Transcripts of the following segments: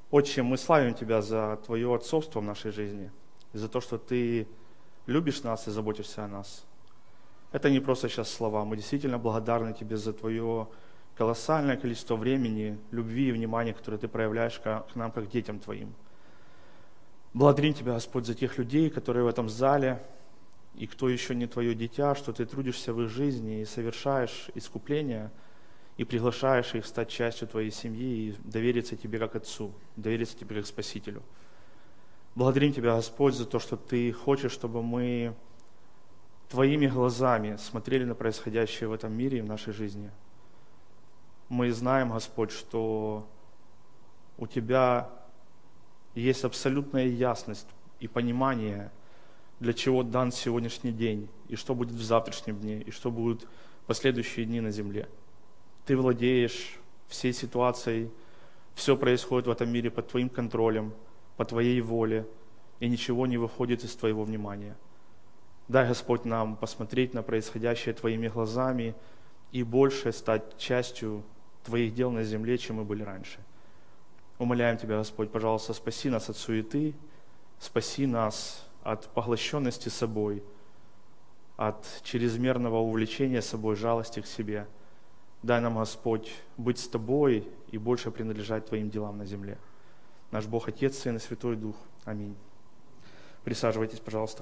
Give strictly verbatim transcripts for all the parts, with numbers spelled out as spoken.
Отче, мы славим Тебя за Твое отцовство в нашей жизни, за то, что Ты любишь нас и заботишься о нас. Это не просто сейчас слова, мы действительно благодарны Тебе за Твое колоссальное количество времени, любви и внимания, которое Ты проявляешь к нам, как детям Твоим. Благодарим Тебя, Господь, за тех людей, которые в этом зале, и кто еще не Твое дитя, что Ты трудишься в их жизни и совершаешь искупление, и приглашаешь их стать частью Твоей семьи и довериться Тебе как Отцу, довериться Тебе как Спасителю. Благодарим Тебя, Господь, за то, что Ты хочешь, чтобы мы Твоими глазами смотрели на происходящее в этом мире и в нашей жизни. Мы знаем, Господь, что у Тебя есть абсолютная ясность и понимание, для чего дан сегодняшний день, и что будет в завтрашнем дне, и что будут в последующие дни на земле. Ты владеешь всей ситуацией, все происходит в этом мире под Твоим контролем, по Твоей воле, и ничего не выходит из Твоего внимания. Дай, Господь, нам посмотреть на происходящее Твоими глазами и больше стать частью Твоих дел на земле, чем мы были раньше. Умоляем Тебя, Господь, пожалуйста, спаси нас от суеты, спаси нас от поглощенности собой, от чрезмерного увлечения собой, жалости к себе. Дай нам, Господь, быть с Тобой и больше принадлежать Твоим делам на земле. Наш Бог, Отец, Сын и Святой Дух. Аминь. Присаживайтесь, пожалуйста.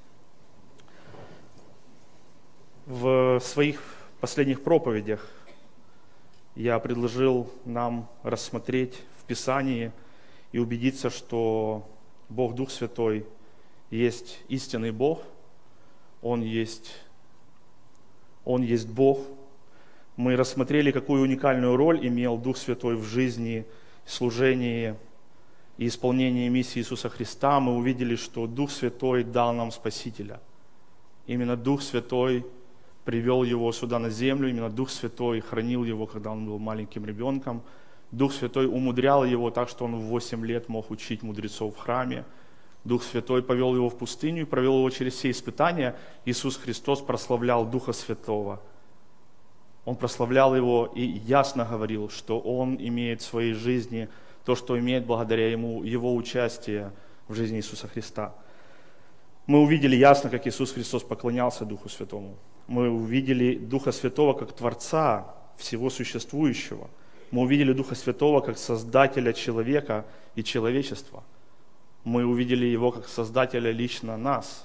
В своих последних проповедях я предложил нам рассмотреть в Писании и убедиться, что Бог Дух Святой есть истинный Бог, Он есть, Он есть Бог. Мы рассмотрели, какую уникальную роль имел Дух Святой в жизни, служении и исполнении миссии Иисуса Христа. Мы увидели, что Дух Святой дал нам Спасителя. Именно Дух Святой привел Его сюда на землю, именно Дух Святой хранил Его, когда Он был маленьким ребенком. Дух Святой умудрял Его так, что Он в восемь лет мог учить мудрецов в храме. Дух Святой повел Его в пустыню и провел Его через все испытания. Иисус Христос прославлял Духа Святого. Он прославлял Его и ясно говорил, что Он имеет в своей жизни то, что имеет благодаря Ему, Его участие в жизни Иисуса Христа. Мы увидели ясно, как Иисус Христос поклонялся Духу Святому. Мы увидели Духа Святого как Творца всего существующего. Мы увидели Духа Святого как Создателя человека и человечества. Мы увидели Его как Создателя лично нас.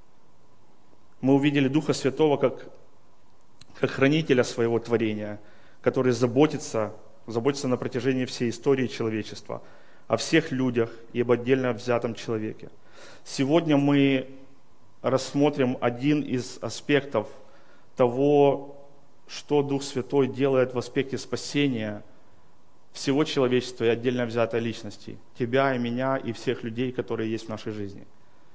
Мы увидели Духа Святого как как хранителя своего творения, который заботится, заботится на протяжении всей истории человечества, о всех людях и об отдельно взятом человеке. Сегодня мы рассмотрим один из аспектов того, что Дух Святой делает в аспекте спасения всего человечества и отдельно взятой личности, тебя и меня и всех людей, которые есть в нашей жизни.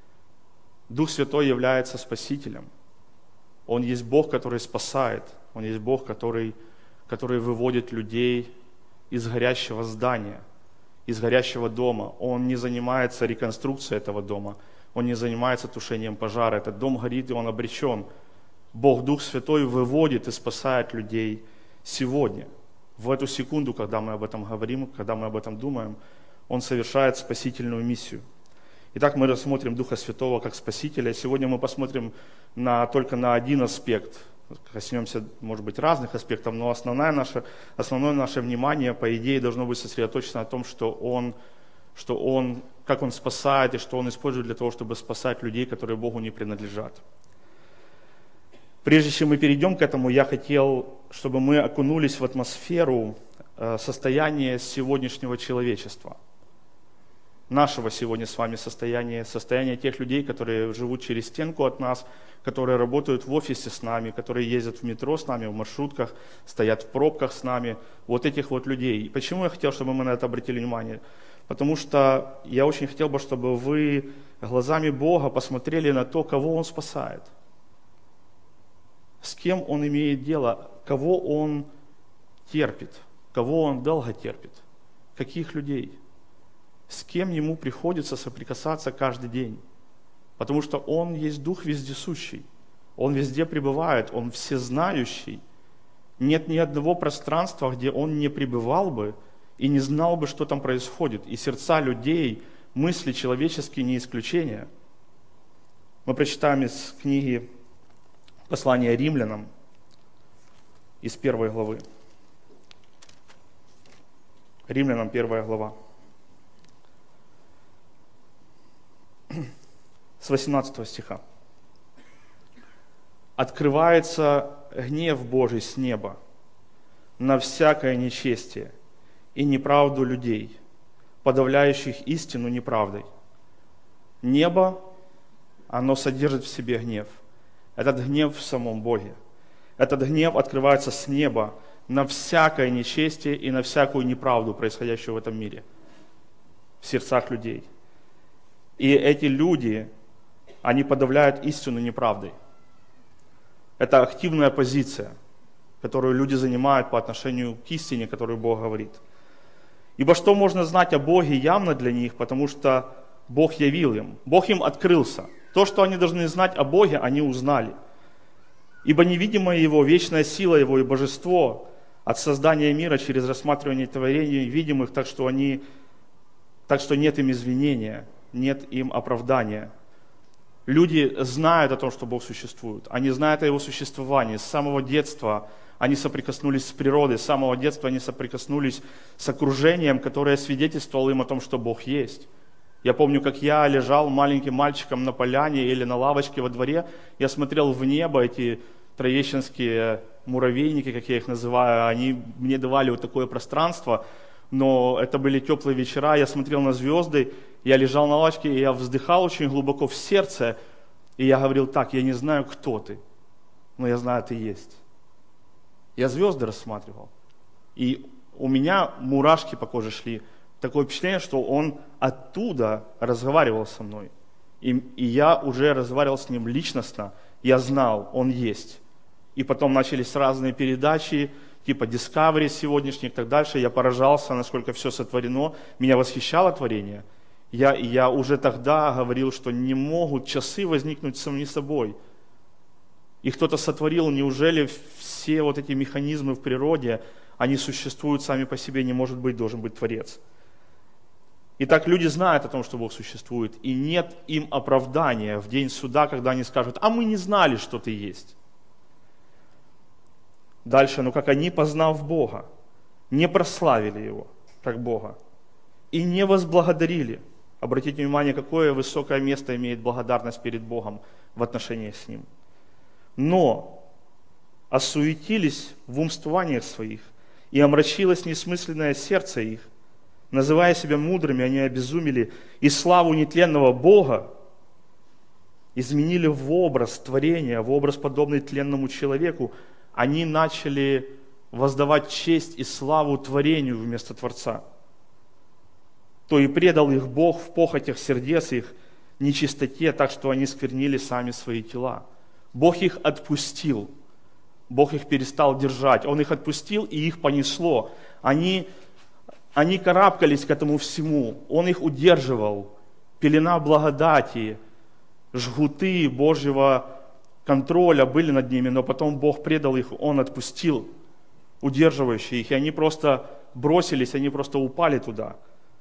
Дух Святой является Спасителем. Он есть Бог, который спасает. Он есть Бог, который, который выводит людей из горящего здания, из горящего дома. Он не занимается реконструкцией этого дома. Он не занимается тушением пожара. Этот дом горит, и он обречен. Бог, Дух Святой, выводит и спасает людей сегодня. В эту секунду, когда мы об этом говорим, когда мы об этом думаем, Он совершает спасительную миссию. Итак, мы рассмотрим Духа Святого как Спасителя. Сегодня мы посмотрим на, только на один аспект. Коснемся, может быть, разных аспектов, но основное наше, основное наше внимание, по идее, должно быть сосредоточено на том, что он, что он, как Он спасает и что Он использует для того, чтобы спасать людей, которые Богу не принадлежат. Прежде чем мы перейдем к этому, я хотел, чтобы мы окунулись в атмосферу состояния сегодняшнего человечества. Нашего сегодня с вами состояния, состояние тех людей, которые живут через стенку от нас, которые работают в офисе с нами, которые ездят в метро с нами, в маршрутках, стоят в пробках с нами. Вот этих вот людей. И почему я хотел, чтобы мы на это обратили внимание? Потому что я очень хотел бы, чтобы вы глазами Бога посмотрели на то, кого Он спасает. С кем Он имеет дело, кого Он терпит, кого Он долго терпит, каких людей. С кем Ему приходится соприкасаться каждый день. Потому что Он есть Дух вездесущий. Он везде пребывает, Он всезнающий. Нет ни одного пространства, где Он не пребывал бы и не знал бы, что там происходит. И сердца людей, мысли человеческие не исключение. Мы прочитаем из книги послания римлянам, из первой главы. Римлянам первая глава. С восемнадцатого стиха. «Открывается гнев Божий с неба на всякое нечестие и неправду людей, подавляющих истину неправдой». Небо, оно содержит в себе гнев. Этот гнев в самом Боге. Этот гнев открывается с неба на всякое нечестие и на всякую неправду, происходящую в этом мире, в сердцах людей. И эти люди, они подавляют истину неправдой. Это активная позиция, которую люди занимают по отношению к истине, которую Бог говорит. Ибо что можно знать о Боге явно для них, потому что Бог явил им, Бог им открылся. То, что они должны знать о Боге, они узнали. Ибо невидимая Его, вечная сила Его и божество от создания мира через рассматривание творений видимых, так что, они, так что нет им извинения, нет им оправдания. Люди знают о том, что Бог существует. Они знают о Его существовании. С самого детства они соприкоснулись с природой, с самого детства они соприкоснулись с окружением, которое свидетельствовало им о том, что Бог есть. Я помню, как я лежал маленьким мальчиком на поляне или на лавочке во дворе, я смотрел в небо, эти троещинские муравейники, как я их называю, они мне давали вот такое пространство, но это были теплые вечера, я смотрел на звезды, я лежал на лавочке, и я вздыхал очень глубоко в сердце, и я говорил так: я не знаю, кто ты, но я знаю, ты есть. Я звезды рассматривал, и у меня мурашки по коже шли. Такое впечатление, что он оттуда разговаривал со мной. И, и я уже разговаривал с ним личностно, я знал, он есть. И потом начались разные передачи, типа Discovery сегодняшних и так дальше. Я поражался, насколько все сотворено. Меня восхищало творение. Я, я уже тогда говорил, что не могут часы возникнуть сами собой. И кто-то сотворил, неужели все вот эти механизмы в природе, они существуют сами по себе, не может быть, должен быть Творец. Итак, люди знают о том, что Бог существует, и нет им оправдания в день суда, когда они скажут: а мы не знали, что ты есть. Дальше, ну как они, познав Бога, не прославили Его, как Бога, и не возблагодарили. Обратите внимание, какое высокое место имеет благодарность перед Богом в отношении с Ним. Но осуетились в умствованиях своих, и омрачилось несмысленное сердце их. Называя себя мудрыми, они обезумели, и славу нетленного Бога изменили в образ творения, в образ, подобный тленному человеку. Они начали воздавать честь и славу творению вместо Творца. То и предал их Бог в похотях сердец их, нечистоте, так что они сквернили сами свои тела. Бог их отпустил, Бог их перестал держать, Он их отпустил, и их понесло. Они... Они карабкались к этому всему, Он их удерживал. Пелена благодати, жгуты Божьего контроля были над ними, но потом Бог предал их, Он отпустил удерживающие их, и они просто бросились, они просто упали туда.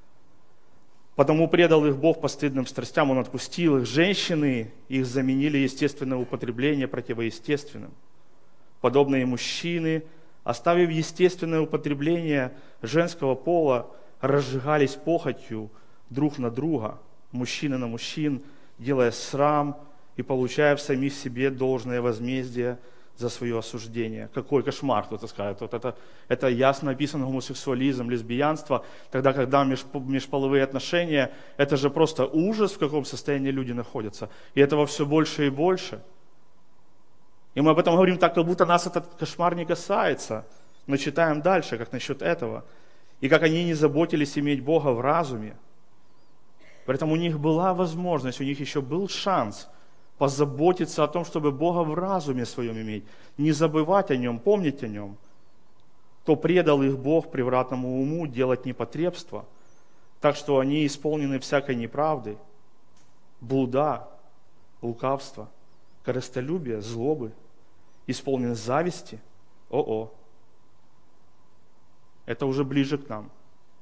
Потому предал их Бог постыдным страстям, Он отпустил их. Женщины их заменили естественное употребление противоестественным. Подобные мужчины, оставив естественное употребление женского пола, разжигались похотью друг на друга, мужчины на мужчин, делая срам и получая в самих себе должное возмездие за свое осуждение. Какой кошмар, кто-то скажет. Вот это, это ясно описано гомосексуализм, лесбиянство, тогда, когда межполовые отношения, это же просто ужас, в каком состоянии люди находятся. И этого все больше и больше. И мы об этом говорим так, как будто нас этот кошмар не касается. Но читаем дальше, как насчет этого. И как они не заботились иметь Бога в разуме. Поэтому у них была возможность, у них еще был шанс позаботиться о том, чтобы Бога в разуме своем иметь. Не забывать о Нем, помнить о Нем. То предал их Бог превратному уму делать непотребство, так что они исполнены всякой неправды, блуда, лукавства, корыстолюбия, злобы, исполнен зависти. О-о. Это уже ближе к нам.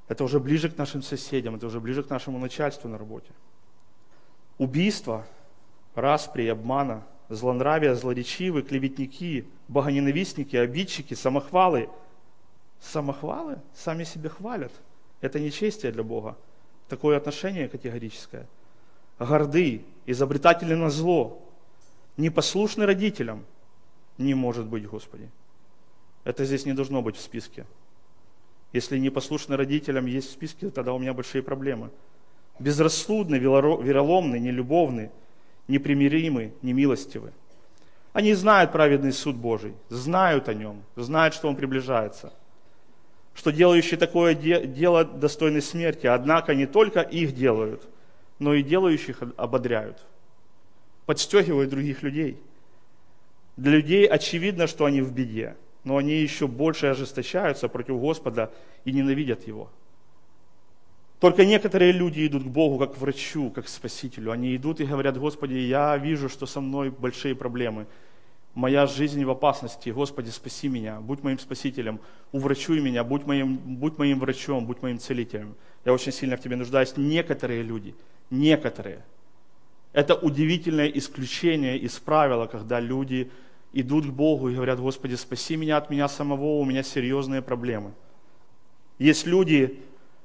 Это уже ближе к нашим соседям, это уже ближе к нашему начальству на работе. Убийство, распри, обмана, злонравия, злоречивые, клеветники, богоненавистники, обидчики, самохвалы. Самохвалы сами себе хвалят. Это нечестие для Бога. Такое отношение категорическое. Горды, изобретатели на зло, непослушны родителям. Не может быть, Господи. Это здесь не должно быть в списке. Если непослушны родителям есть в списке, тогда у меня большие проблемы. Безрассудны, вероломны, нелюбовны, непримиримы, немилостивы. Они знают праведный суд Божий, знают о нем, знают, что он приближается. Что делающие такое де- дело достойны смерти, однако не только их делают, но и делающих ободряют, подстегивают других людей. Для людей очевидно, что они в беде, но они еще больше ожесточаются против Господа и ненавидят Его. Только некоторые люди идут к Богу как к врачу, как к Спасителю. Они идут и говорят: Господи, я вижу, что со мной большие проблемы. Моя жизнь в опасности. Господи, спаси меня, будь моим Спасителем, уврачуй меня, будь моим, будь моим врачом, будь моим целителем. Я очень сильно в Тебе нуждаюсь. Некоторые люди, некоторые. Это удивительное исключение из правила, когда люди идут к Богу и говорят: Господи, спаси меня от меня самого, у меня серьезные проблемы. Есть люди,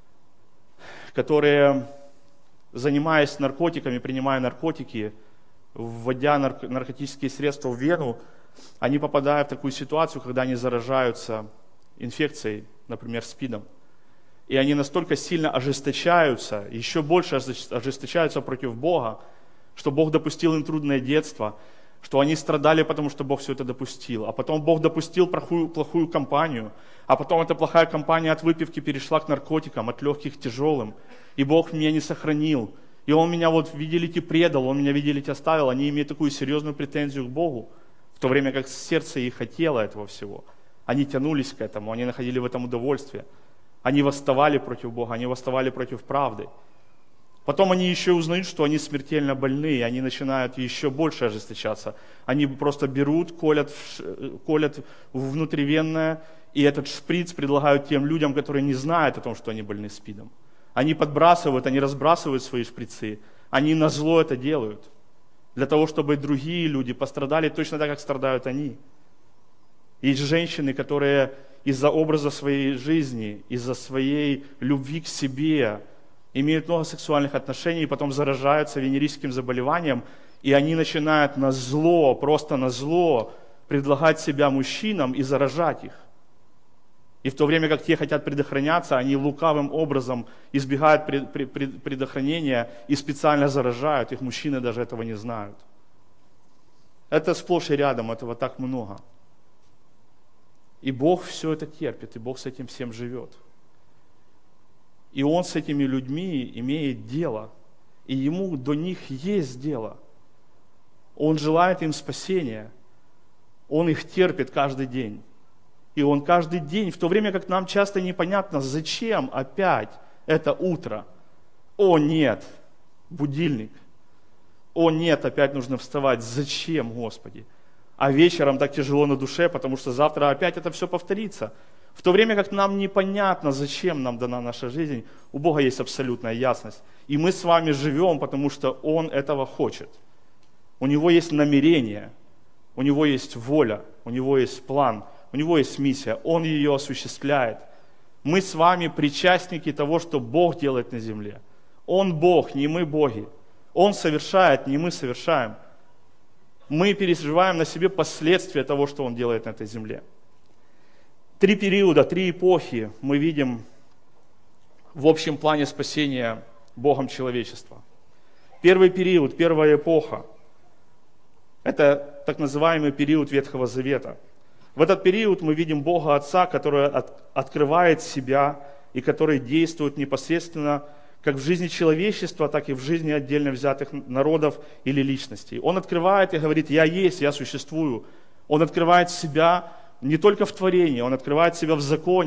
которые, занимаясь наркотиками, принимая наркотики, вводя нарк- наркотические средства в вену, они попадают в такую ситуацию, когда они заражаются инфекцией, например, СПИДом. И они настолько сильно ожесточаются, еще больше ожесточаются против Бога, что Бог допустил им трудное детство, что они страдали, потому что Бог все это допустил. А потом Бог допустил плохую, плохую компанию, а потом эта плохая компания от выпивки перешла к наркотикам, от легких к тяжелым. И Бог меня не сохранил. И Он меня, вот, виделите, предал, Он меня, виделите, оставил. Они имеют такую серьезную претензию к Богу, в то время как сердце их хотело этого всего. Они тянулись к этому, они находили в этом удовольствие. Они восставали против Бога, они восставали против правды. Потом они еще узнают, что они смертельно больны, и они начинают еще больше ожесточаться. Они просто берут, колят, колят внутривенное, и этот шприц предлагают тем людям, которые не знают о том, что они больны СПИДом. Они подбрасывают, они разбрасывают свои шприцы, они назло это делают, для того, чтобы другие люди пострадали точно так, как страдают они. Есть женщины, которые из-за образа своей жизни, из-за своей любви к себе имеют много сексуальных отношений, и потом заражаются венерическим заболеванием, и они начинают на зло, просто на зло предлагать себя мужчинам и заражать их. И в то время как те хотят предохраняться, они лукавым образом избегают пред, пред, пред, предохранения и специально заражают. Их мужчины даже этого не знают. Это сплошь и рядом, этого так много. И Бог все это терпит, и Бог с этим всем живет. И Он с этими людьми имеет дело, и Ему до них есть дело. Он желает им спасения, Он их терпит каждый день. И Он каждый день, в то время как нам часто непонятно, зачем опять это утро. О нет, будильник. О нет, опять нужно вставать. Зачем, Господи? А вечером так тяжело на душе, потому что завтра опять это все повторится. В то время как нам непонятно, зачем нам дана наша жизнь, у Бога есть абсолютная ясность. И мы с вами живем, потому что Он этого хочет. У Него есть намерение, у Него есть воля, у Него есть план, у Него есть миссия. Он ее осуществляет. Мы с вами причастники того, что Бог делает на земле. Он Бог, не мы боги. Он совершает, не мы совершаем. Мы переживаем на себе последствия того, что Он делает на этой земле. Три периода, три эпохи мы видим в общем плане спасения Богом человечества. Первый период, первая эпоха – это так называемый период Ветхого Завета. В этот период мы видим Бога Отца, который от, открывает себя и который действует непосредственно как в жизни человечества, так и в жизни отдельно взятых народов или личностей. Он открывает и говорит: «Я есть, я существую». Он открывает себя не только в творении, Он открывает себя в законе,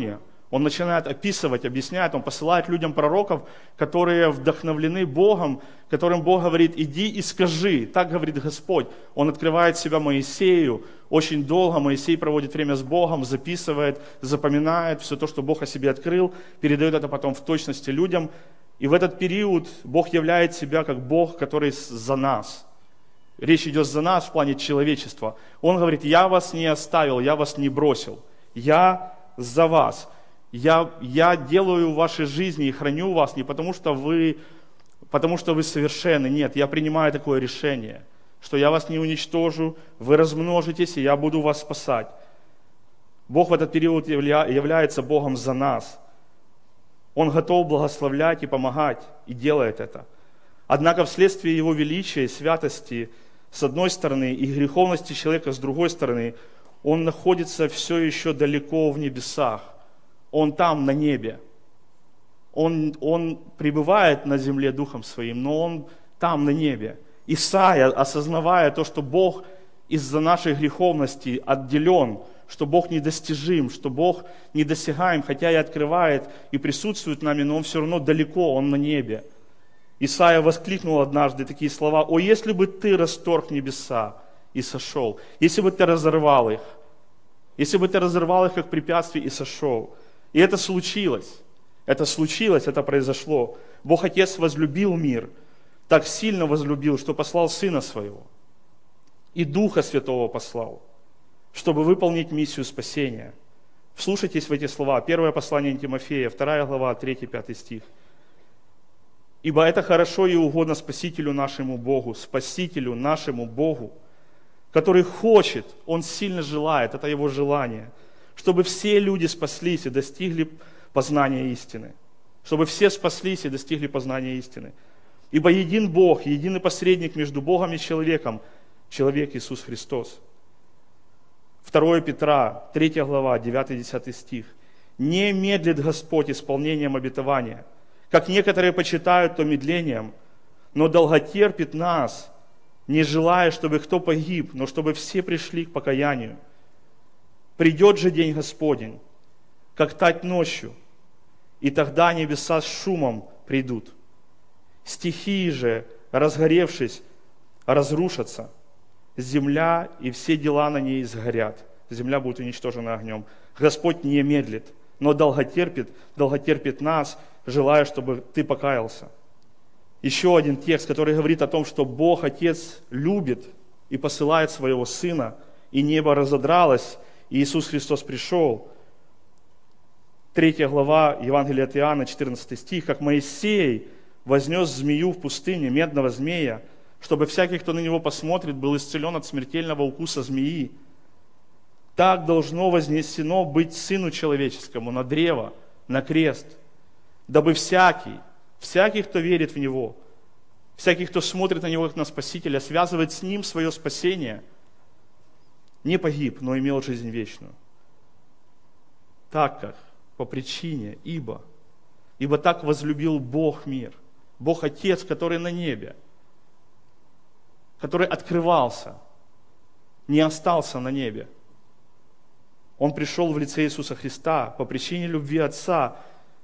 Он начинает описывать, объясняет, он посылает людям пророков, которые вдохновлены Богом, которым Бог говорит: иди и скажи, так говорит Господь. Он открывает себя Моисею, очень долго Моисей проводит время с Богом, записывает, запоминает все то, что Бог о себе открыл, передает это потом в точности людям. И в этот период Бог являет себя как Бог, который за нас. Речь идет за нас в плане человечества. Он говорит: я вас не оставил, я вас не бросил, я за вас. Я, я делаю в вашей жизни и храню вас не потому что, вы, потому, что вы совершенны. Нет, я принимаю такое решение, что я вас не уничтожу, вы размножитесь, и я буду вас спасать. Бог в этот период явля, является Богом за нас. Он готов благословлять и помогать, и делает это. Однако вследствие Его величия и святости с одной стороны и греховности человека с другой стороны, он находится все еще далеко в небесах. Он там, на небе. Он, он пребывает на земле Духом Своим, но Он там, на небе. Исайя, осознавая то, что Бог из-за нашей греховности отделен, что Бог недостижим, что Бог недосягаем, хотя и открывает, и присутствует нами, но Он все равно далеко, Он на небе. Исайя воскликнул однажды такие слова: «О, если бы ты расторг небеса и сошел, если бы ты разорвал их, если бы ты разорвал их как препятствие и сошел». И это случилось, это случилось, это произошло. Бог Отец возлюбил мир, так сильно возлюбил, что послал Сына Своего. И Духа Святого послал, чтобы выполнить миссию спасения. Вслушайтесь в эти слова. Первое послание Тимофея, вторая глава, третий-пятый стих. «Ибо это хорошо и угодно Спасителю нашему Богу, Спасителю нашему Богу, который хочет, Он сильно желает, это Его желание, чтобы все люди спаслись и достигли познания истины». Чтобы все спаслись и достигли познания истины. «Ибо един Бог, единый посредник между Богом и человеком, человек Иисус Христос». второе Петра, третья глава, девятый-десятый стих. «Не медлит Господь исполнением обетования, как некоторые почитают то медлением, но долготерпит нас, не желая, чтобы кто погиб, но чтобы все пришли к покаянию. Придет же день Господень, как тать ночью, и тогда небеса с шумом придут. Стихии же, разгоревшись, разрушатся, земля и все дела на ней сгорят». Земля будет уничтожена огнем. Господь не медлит, но долготерпит, долготерпит нас, желая, чтобы ты покаялся. Еще один текст, который говорит о том, что Бог Отец любит и посылает Своего Сына, и небо разодралось, и Иисус Христос пришел. Третья глава Евангелия от Иоанна, четырнадцатый стих. «Как Моисей вознес змею в пустыне, медного змея, чтобы всякий, кто на него посмотрит, был исцелен от смертельного укуса змеи, так должно вознесено быть Сыну Человеческому на древо, на крест, дабы всякий, всякий, кто верит в Него, всякий, кто смотрит на Него как на Спасителя, связывает с Ним свое спасение, не погиб, но имел жизнь вечную. Так как, по причине, ибо, ибо так возлюбил Бог мир, Бог Отец, который на небе, который открывался, не остался на небе. Он пришел в лице Иисуса Христа по причине любви Отца.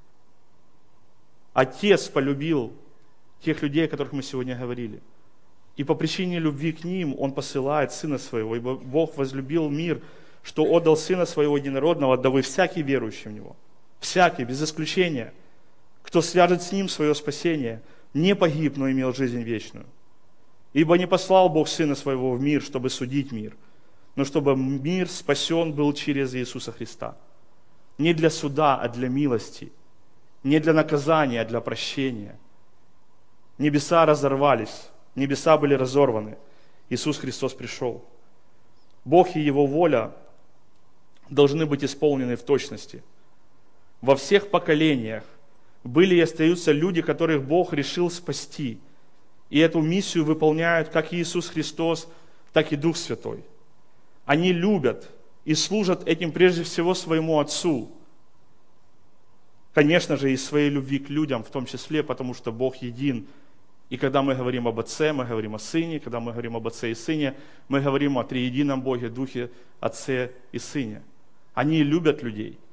Отец полюбил тех людей, о которых мы сегодня говорили. И по причине любви к ним Он посылает Сына Своего. Ибо Бог возлюбил мир, что отдал Сына Своего единородного, дабы всякий верующий в Него, всякий, без исключения, кто свяжет с Ним свое спасение, не погиб, но имел жизнь вечную. Ибо не послал Бог Сына Своего в мир, чтобы судить мир, но чтобы мир спасен был через Иисуса Христа. Не для суда, а для милости. Не для наказания, а для прощения. Небеса разорвались, небеса были разорваны. Иисус Христос пришел. Бог и Его воля должны быть исполнены в точности. Во всех поколениях были и остаются люди, которых Бог решил спасти. И эту миссию выполняют как Иисус Христос, так и Дух Святой. Они любят и служат этим прежде всего своему Отцу. Конечно же, из своей любви к людям, в том числе, потому что Бог един. И когда мы говорим об Отце, мы говорим о Сыне. Когда мы говорим об Отце и Сыне, мы говорим о триедином Боге, Духе, Отце и Сыне. Они любят людей.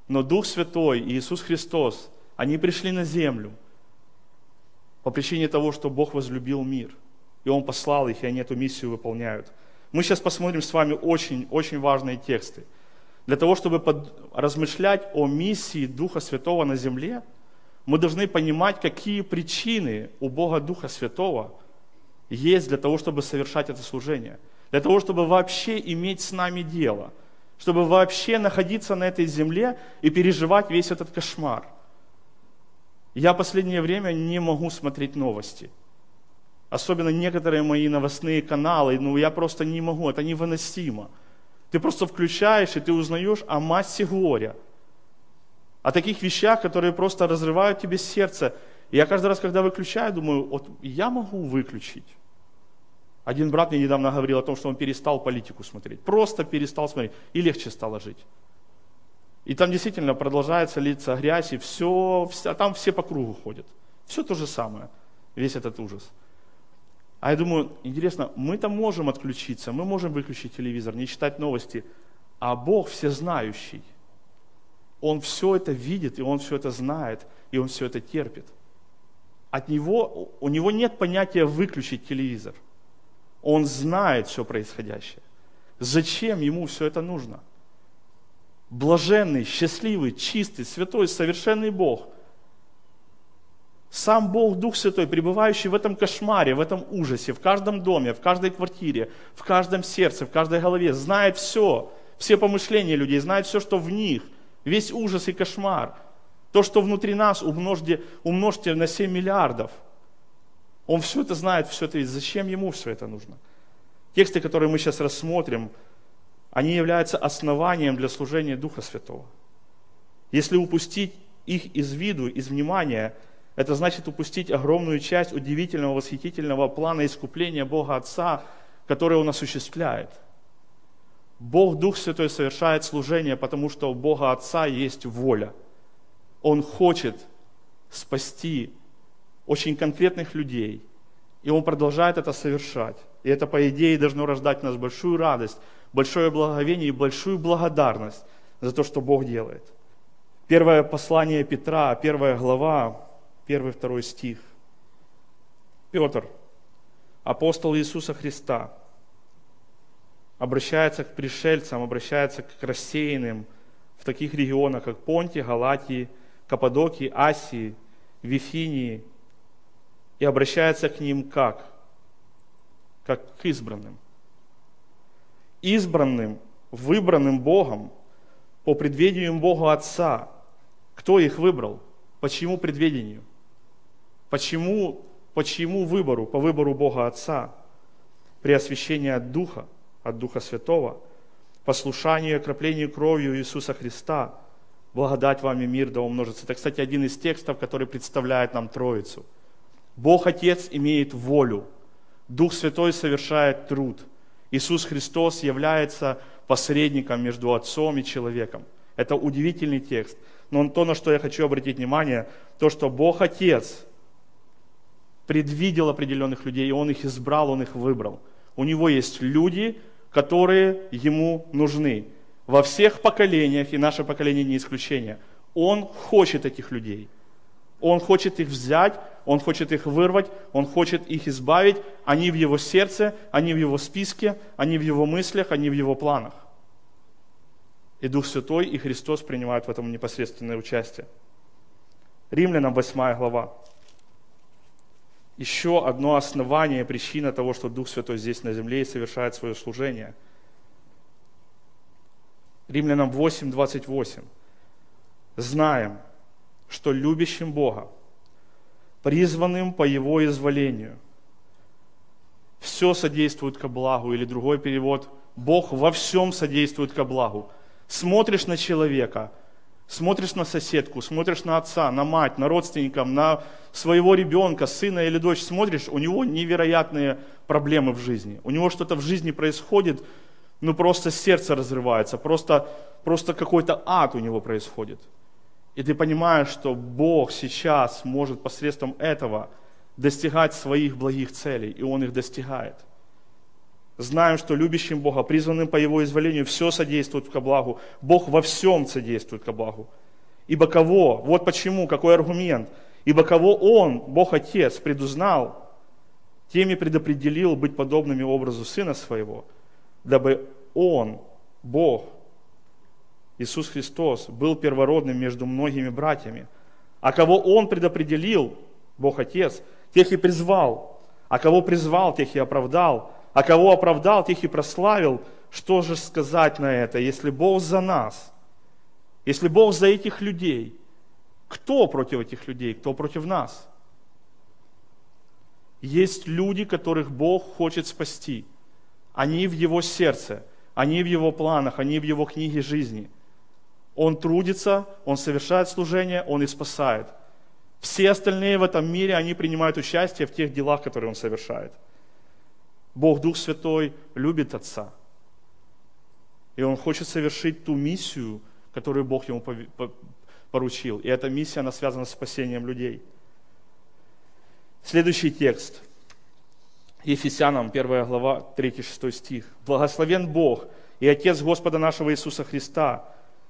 Но Дух Святой и Иисус Христос, они пришли на землю по причине того, что Бог возлюбил мир. И Он послал их, и они эту миссию выполняют. Мы сейчас посмотрим с вами очень, очень важные тексты. Для того, чтобы под... размышлять о миссии Духа Святого на земле, мы должны понимать, какие причины у Бога Духа Святого есть для того, чтобы совершать это служение. Для того, чтобы вообще иметь с нами дело. Чтобы вообще находиться на этой земле и переживать весь этот кошмар. Я в последнее время не могу смотреть новости. Особенно некоторые мои новостные каналы, ну я просто не могу, это невыносимо. Ты просто включаешь, и ты узнаешь о массе горя. О таких вещах, которые просто разрывают тебе сердце. И я каждый раз, когда выключаю, думаю, вот я могу выключить. Один брат мне недавно говорил о том, что он перестал политику смотреть. Просто перестал смотреть. И легче стало жить. И там действительно продолжается литься грязь, и все, все, там все по кругу ходят. Все то же самое, весь этот ужас. А я думаю, интересно, мы-то можем отключиться, мы можем выключить телевизор, не читать новости, а Бог всезнающий. Он все это видит, и Он все это знает, и Он все это терпит. От Него, у Него нет понятия выключить телевизор. Он знает все происходящее. Зачем Ему все это нужно? Блаженный, счастливый, чистый, святой, совершенный Бог. Сам Бог, Дух Святой, пребывающий в этом кошмаре, в этом ужасе, в каждом доме, в каждой квартире, в каждом сердце, в каждой голове, знает все, все помышления людей, знает все, что в них, весь ужас и кошмар. То, что внутри нас, умножьте, умножьте на семь миллиардов. Он все это знает, все это видит. Зачем Ему все это нужно? Тексты, которые мы сейчас рассмотрим, они являются основанием для служения Духа Святого. Если упустить их из виду, из внимания, это значит упустить огромную часть удивительного, восхитительного плана искупления Бога Отца, который Он осуществляет. Бог, Дух Святой, совершает служение, потому что у Бога Отца есть воля. Он хочет спасти очень конкретных людей, и Он продолжает это совершать. И это, по идее, должно рождать в нас большую радость, большое благоговение и большую благодарность за то, что Бог делает. Первое послание Петра, первая глава, первый, второй стих. Петр, апостол Иисуса Христа, обращается к пришельцам, обращается к рассеянным в таких регионах, как Понтии, Галатии, Каппадокии, Асии, Вифинии, и обращается к ним как? Как к избранным. Избранным, выбранным Богом, по предведению Бога Отца. Кто их выбрал? По чьему предведению? Почему, по чьему выбору? По выбору Бога Отца. При освящении от Духа, от Духа Святого, послушанию и окроплению кровью Иисуса Христа, благодать вам и мир да умножится. Это, кстати, один из текстов, который представляет нам Троицу. Бог Отец имеет волю, Дух Святой совершает труд. Иисус Христос является посредником между Отцом и человеком. Это удивительный текст. Но то, на что я хочу обратить внимание, то, что Бог Отец предвидел определенных людей, и Он их избрал, Он их выбрал. У Него есть люди, которые Ему нужны. Во всех поколениях, и наше поколение не исключение, Он хочет этих людей. Он хочет их взять, Он хочет их вырвать, Он хочет их избавить. Они в Его сердце, они в Его списке, они в Его мыслях, они в Его планах. И Дух Святой, и Христос принимают в этом непосредственное участие. Римлянам восьмая глава. Еще одно основание, причина того, что Дух Святой здесь на земле и совершает свое служение. Римлянам восемь, двадцать восемь. Знаем, что любящим Бога, призванным по Его изволению, все содействует ко благу, или другой перевод, Бог во всем содействует ко благу. Смотришь на человека, смотришь на соседку, смотришь на отца, на мать, на родственников, на своего ребенка, сына или дочь, смотришь, у него невероятные проблемы в жизни. У него что-то в жизни происходит, ну просто сердце разрывается, просто, просто какой-то ад у него происходит. И ты понимаешь, что Бог сейчас может посредством этого достигать своих благих целей, и Он их достигает. Знаем, что любящим Бога, призванным по Его изволению, все содействует ко благу. Бог во всем содействует ко благу. Ибо кого? Вот почему, какой аргумент. Ибо кого Он, Бог Отец, предузнал, теми предопределил быть подобными образу Сына Своего, дабы Он, Бог, Иисус Христос, был первородным между многими братьями. А кого Он предопределил, Бог Отец, тех и призвал. А кого призвал, тех и оправдал. А кого оправдал, тех и прославил. Что же сказать на это, если Бог за нас? Если Бог за этих людей, кто против этих людей, кто против нас? Есть люди, которых Бог хочет спасти. Они в Его сердце, они в Его планах, они в Его книге жизни. Он трудится, Он совершает служение, Он и спасает. Все остальные в этом мире, они принимают участие в тех делах, которые Он совершает. Бог, Дух Святой, любит Отца. И Он хочет совершить ту миссию, которую Бог Ему поручил. И эта миссия, она связана с спасением людей. Следующий текст. Ефесянам, первая глава, третий-шестой стих. «Благословен Бог и Отец Господа нашего Иисуса Христа,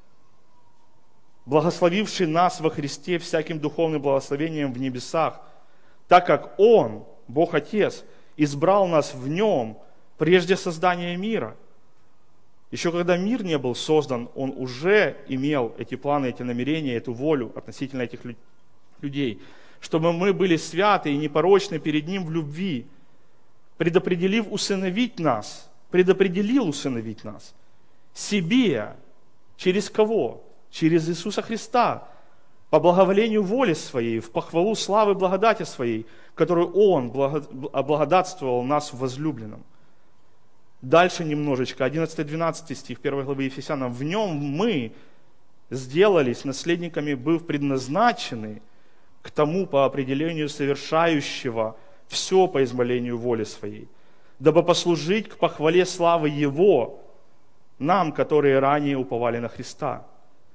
благословивший нас во Христе всяким духовным благословением в небесах, так как Он, Бог Отец, избрал нас в Нем прежде создания мира». Еще когда мир не был создан, Он уже имел эти планы, эти намерения, эту волю относительно этих людей, чтобы мы были святы и непорочны перед Ним в любви, предопределив усыновить нас, предопределил усыновить нас себе, через кого? Через Иисуса Христа, по благоволению воли Своей, в похвалу славы благодати Своей, которую Он облагодатствовал нас в возлюбленном. Дальше немножечко, одиннадцатый-двенадцатый стих первой главы Ефесянам. «В Нем мы сделались наследниками, быв предназначены к тому по определению совершающего все по измолению воли Своей, дабы послужить к похвале славы Его, нам, которые ранее уповали на Христа».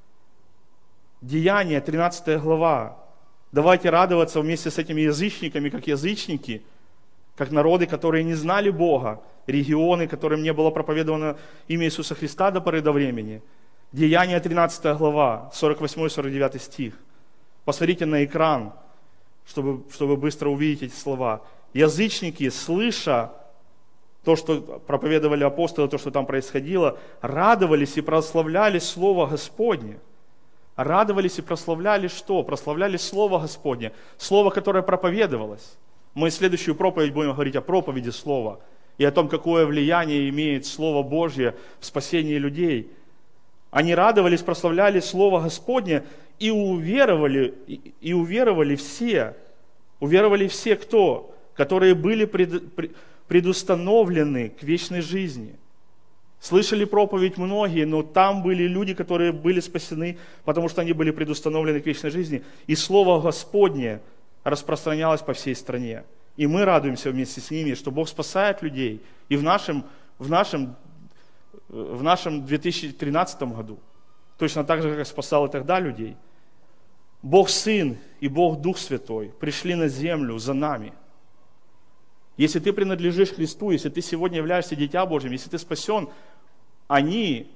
Деяния, тринадцатая глава. Давайте радоваться вместе с этими язычниками, как язычники, как народы, которые не знали Бога, регионы, которым не было проповедовано имя Иисуса Христа до поры до времени. Деяния, тринадцатая глава, сорок восьмой сорок девятый стих. Посмотрите на экран, чтобы, чтобы быстро увидеть эти слова. Язычники, слыша то, что проповедовали апостолы, то, что там происходило, радовались и прославляли Слово Господне. Радовались и прославляли что? Прославляли Слово Господне, Слово, которое проповедовалось. Мы следующую проповедь будем говорить о проповеди Слова и о том, какое влияние имеет Слово Божье в спасении людей. Они радовались, прославляли Слово Господне и уверовали, и, и уверовали все. Уверовали все кто? Которые были пред, пред, предустановлены к вечной жизни. Слышали проповедь многие, но там были люди, которые были спасены, потому что они были предустановлены к вечной жизни. И Слово Господне распространялось по всей стране. И мы радуемся вместе с ними, что Бог спасает людей. И в нашем, в нашем, в нашем две тысячи тринадцатом году, точно так же, как спасал и тогда людей, Бог Сын и Бог Дух Святой пришли на землю за нами. Если ты принадлежишь Христу, если ты сегодня являешься Дитя Божьим, если ты спасен, они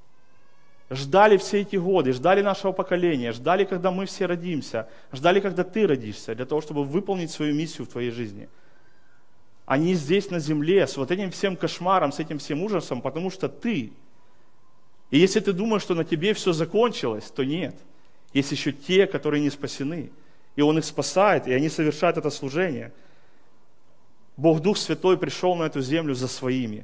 ждали все эти годы, ждали нашего поколения, ждали, когда мы все родимся, ждали, когда ты родишься, для того, чтобы выполнить свою миссию в твоей жизни. Они здесь на земле с вот этим всем кошмаром, с этим всем ужасом, потому что ты. И если ты думаешь, что на тебе все закончилось, то нет. Есть еще те, которые не спасены. И Он их спасает, и они совершают это служение. Бог Дух Святой пришел на эту землю за своими.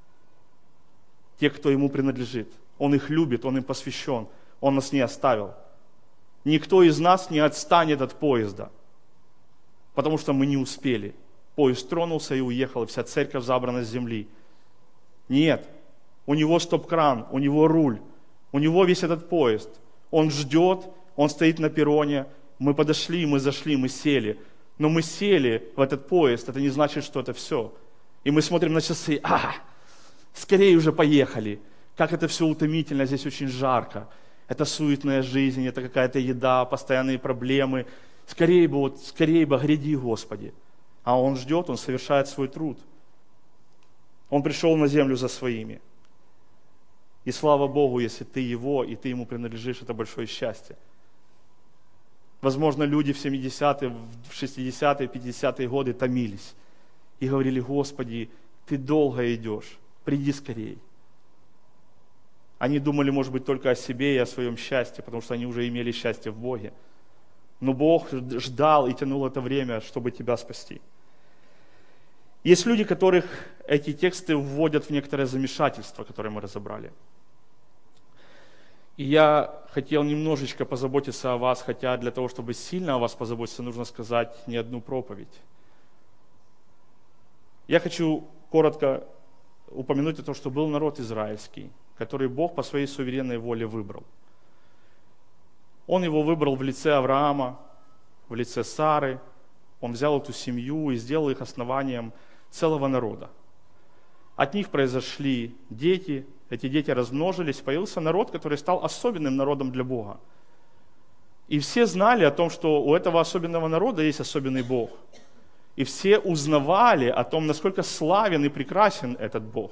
Те, кто Ему принадлежит. Он их любит, Он им посвящен. Он нас не оставил. Никто из нас не отстанет от поезда, потому что мы не успели. Поезд тронулся и уехал, и вся церковь забрана с земли. Нет, у него стоп-кран, у него руль, у него весь этот поезд. Он ждет, он стоит на перроне. Мы подошли, мы зашли, мы сели. Но мы сели в этот поезд, это не значит, что это все. И мы смотрим на часы, а, скорее уже поехали. Как это все утомительно, здесь очень жарко. Это суетная жизнь, это какая-то еда, постоянные проблемы. Скорее бы, вот, скорее бы, гряди, Господи. А Он ждет, Он совершает свой труд. Он пришел на землю за своими. И слава Богу, если ты Его, и ты Ему принадлежишь, это большое счастье. Возможно, люди в семидесятые, в шестидесятые, пятидесятые годы томились и говорили: Господи, Ты долго идешь, приди скорей. Они думали, может быть, только о себе и о своем счастье, потому что они уже имели счастье в Боге. Но Бог ждал и тянул это время, чтобы тебя спасти. Есть люди, которых эти тексты вводят в некоторое замешательство, которое мы разобрали. И я хотел немножечко позаботиться о вас, хотя для того, чтобы сильно о вас позаботиться, нужно сказать не одну проповедь. Я хочу коротко упомянуть о том, что был народ израильский, который Бог по своей суверенной воле выбрал. Он его выбрал в лице Авраама, в лице Сары. Он взял эту семью и сделал их основанием целого народа. От них произошли дети, эти дети размножились, появился народ, который стал особенным народом для Бога. И все знали о том, что у этого особенного народа есть особенный Бог. И все узнавали о том, насколько славен и прекрасен этот Бог.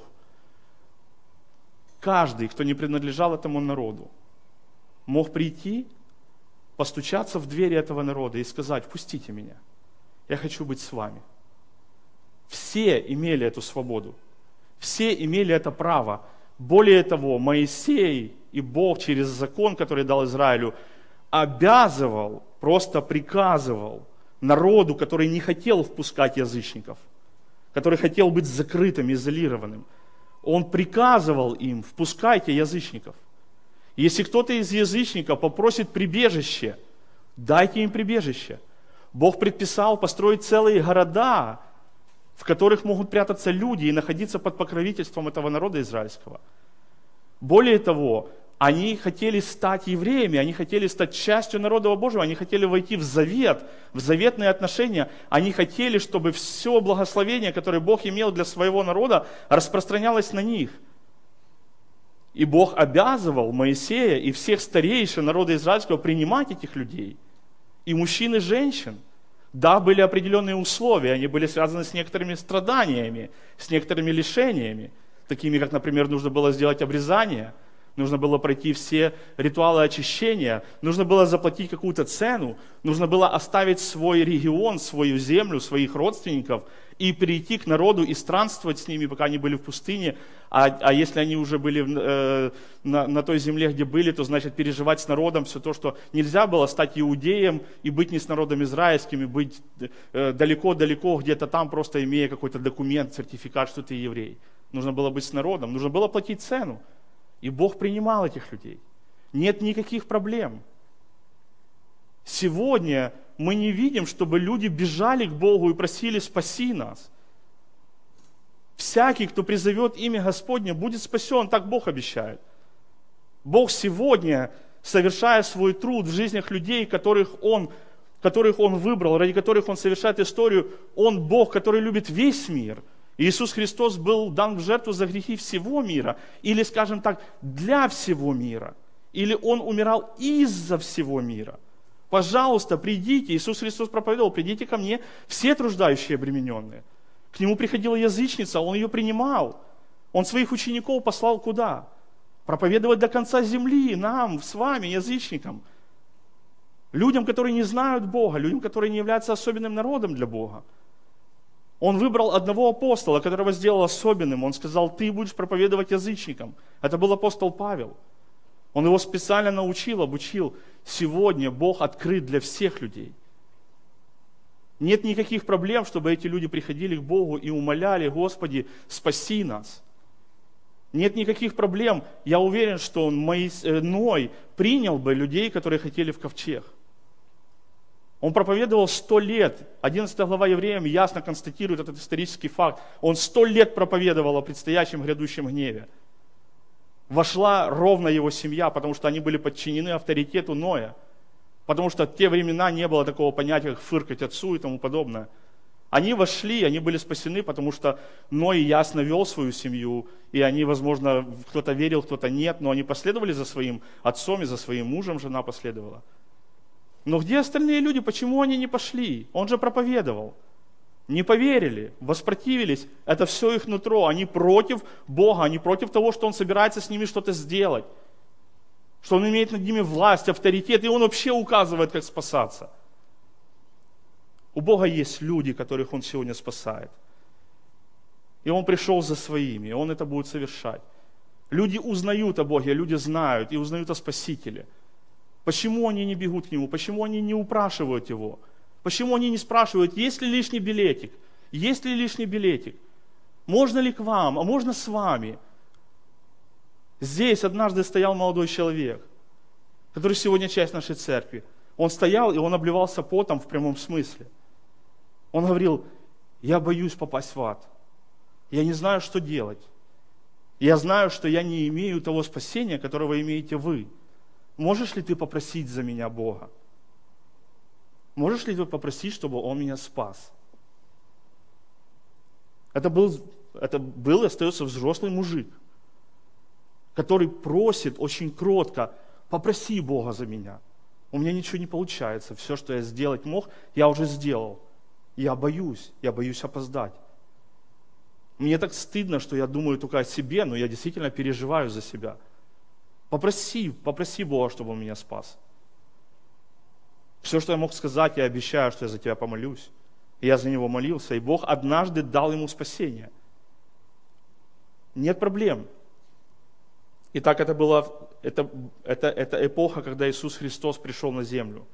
Каждый, кто не принадлежал этому народу, мог прийти, постучаться в двери этого народа и сказать: «Пустите меня, я хочу быть с вами». Все имели эту свободу, все имели это право. Более того, Моисей и Бог через закон, который дал Израилю, обязывал, просто приказывал народу, который не хотел впускать язычников, который хотел быть закрытым, изолированным. Он приказывал им: впускайте язычников. Если кто-то из язычников попросит прибежище, дайте им прибежище. Бог предписал построить целые города, в которых могут прятаться люди и находиться под покровительством этого народа израильского. Более того, они хотели стать евреями, они хотели стать частью народа Божьего, они хотели войти в завет, в заветные отношения. Они хотели, чтобы все благословение, которое Бог имел для своего народа, распространялось на них. И Бог обязывал Моисея и всех старейшин народа израильского принимать этих людей, и мужчин, и женщин. Да, были определенные условия, они были связаны с некоторыми страданиями, с некоторыми лишениями, такими как, например, нужно было сделать обрезание, нужно было пройти все ритуалы очищения, нужно было заплатить какую-то цену, нужно было оставить свой регион, свою землю, своих родственников и перейти к народу и странствовать с ними, пока они были в пустыне. А, а если они уже были э, на, на той земле, где были, то значит переживать с народом все то, что нельзя было стать иудеем и быть не с народом израильским, и быть э, далеко-далеко где-то там, просто имея какой-то документ, сертификат, что ты еврей. Нужно было быть с народом, нужно было платить цену. И Бог принимал этих людей. Нет никаких проблем. Сегодня мы не видим, чтобы люди бежали к Богу и просили: спаси нас. Всякий, кто призовет имя Господне, будет спасен, так Бог обещает. Бог сегодня, совершая свой труд в жизнях людей, которых Он, которых Он выбрал, ради которых Он совершает историю, Он Бог, который любит весь мир. Иисус Христос был дан в жертву за грехи всего мира, или, скажем так, для всего мира, или Он умирал из-за всего мира. Пожалуйста, придите, Иисус Христос проповедовал: придите ко мне все труждающие и обремененные. К Нему приходила язычница, Он ее принимал. Он своих учеников послал куда? Проповедовать до конца земли, нам, с вами, язычникам. Людям, которые не знают Бога, людям, которые не являются особенным народом для Бога. Он выбрал одного апостола, которого сделал особенным. Он сказал: ты будешь проповедовать язычникам. Это был апостол Павел. Он его специально научил, обучил. Сегодня Бог открыт для всех людей. Нет никаких проблем, чтобы эти люди приходили к Богу и умоляли: Господи, спаси нас. Нет никаких проблем. Я уверен, что Ной принял бы людей, которые хотели в ковчег. Он проповедовал сто лет. одиннадцатая глава Евреям ясно констатирует этот исторический факт. Он сто лет проповедовал о предстоящем грядущем гневе. Вошла ровно его семья, потому что они были подчинены авторитету Ноя. Потому что в те времена не было такого понятия, как фыркать отцу и тому подобное. Они вошли, они были спасены, потому что Ной ясно вел свою семью, и они, возможно, кто-то верил, кто-то нет, но они последовали за своим отцом и за своим мужем, жена последовала. Но где остальные люди? Почему они не пошли? Он же проповедовал. Не поверили, воспротивились. Это все их нутро. Они против Бога, они против того, что Он собирается с ними что-то сделать. Что Он имеет над ними власть, авторитет, и Он вообще указывает, как спасаться. У Бога есть люди, которых Он сегодня спасает. И Он пришел за своими, и Он это будет совершать. Люди узнают о Боге, люди знают и узнают о Спасителе. Почему они не бегут к Нему? Почему они не упрашивают Его? Почему они не спрашивают, есть ли лишний билетик? Есть ли лишний билетик? Можно ли к вам? А можно с вами? Здесь однажды стоял молодой человек, который сегодня часть нашей церкви. Он стоял, и он обливался потом в прямом смысле. Он говорил, я боюсь попасть в ад. Я не знаю, что делать. Я знаю, что я не имею того спасения, которого имеете вы. Можешь ли ты попросить за меня Бога? Можешь ли ты попросить, чтобы Он меня спас? Это был, это был и остается взрослый мужик, который просит очень кротко, попроси Бога за меня. У меня ничего не получается. Все, что я сделать мог, я уже сделал. Я боюсь, я боюсь опоздать. Мне так стыдно, что я думаю только о себе, но я действительно переживаю за себя. Попроси, попроси Бога, чтобы Он меня спас. Все, что я мог сказать, я обещаю, что я за тебя помолюсь. И я за него молился, и Бог однажды дал ему спасение. Нет проблем. Итак, это была это, это, это эпоха, когда Иисус Христос пришел на землю.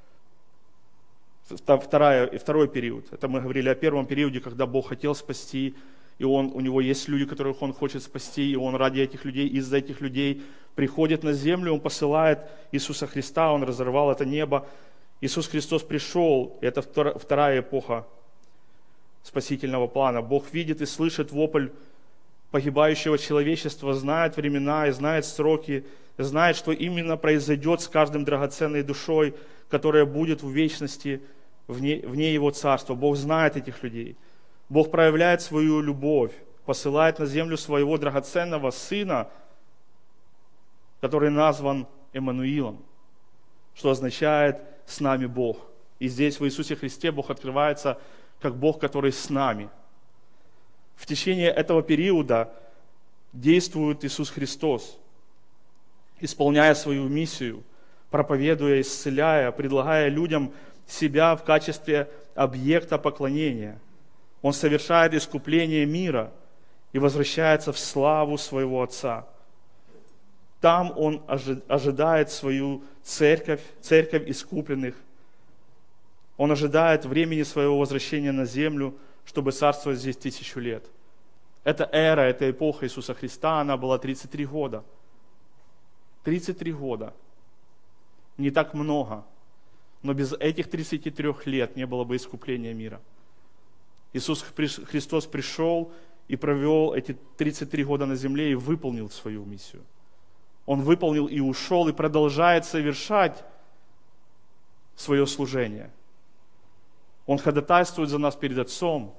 Вторая, второй период. Это мы говорили о первом периоде, когда Бог хотел спасти, и он, у Него есть люди, которых Он хочет спасти, и Он ради этих людей, из-за этих людей приходит на землю, Он посылает Иисуса Христа, Он разорвал это небо. Иисус Христос пришел, и это вторая эпоха спасительного плана. Бог видит и слышит вопль погибающего человечества, знает времена и знает сроки, знает, что именно произойдет с каждым драгоценной душой, которая будет в вечности вне, вне Его Царства. Бог знает этих людей. Бог проявляет свою любовь, посылает на землю своего драгоценного Сына, который назван Эммануилом, что означает «с нами Бог». И здесь в Иисусе Христе Бог открывается как Бог, который с нами. В течение этого периода действует Иисус Христос, исполняя свою миссию, проповедуя, исцеляя, предлагая людям себя в качестве объекта поклонения. Он совершает искупление мира и возвращается в славу своего Отца. Там Он ожидает свою церковь, церковь искупленных. Он ожидает времени своего возвращения на землю, чтобы царствовать здесь тысячу лет. Эта эра, эта эпоха Иисуса Христа, она была тридцать три года. тридцать три года. Не так много. Но без этих тридцати трёх лет не было бы искупления мира. Иисус Христос пришел и провел эти тридцать три года на земле и выполнил свою миссию. Он выполнил и ушел, и продолжает совершать свое служение. Он ходатайствует за нас перед Отцом.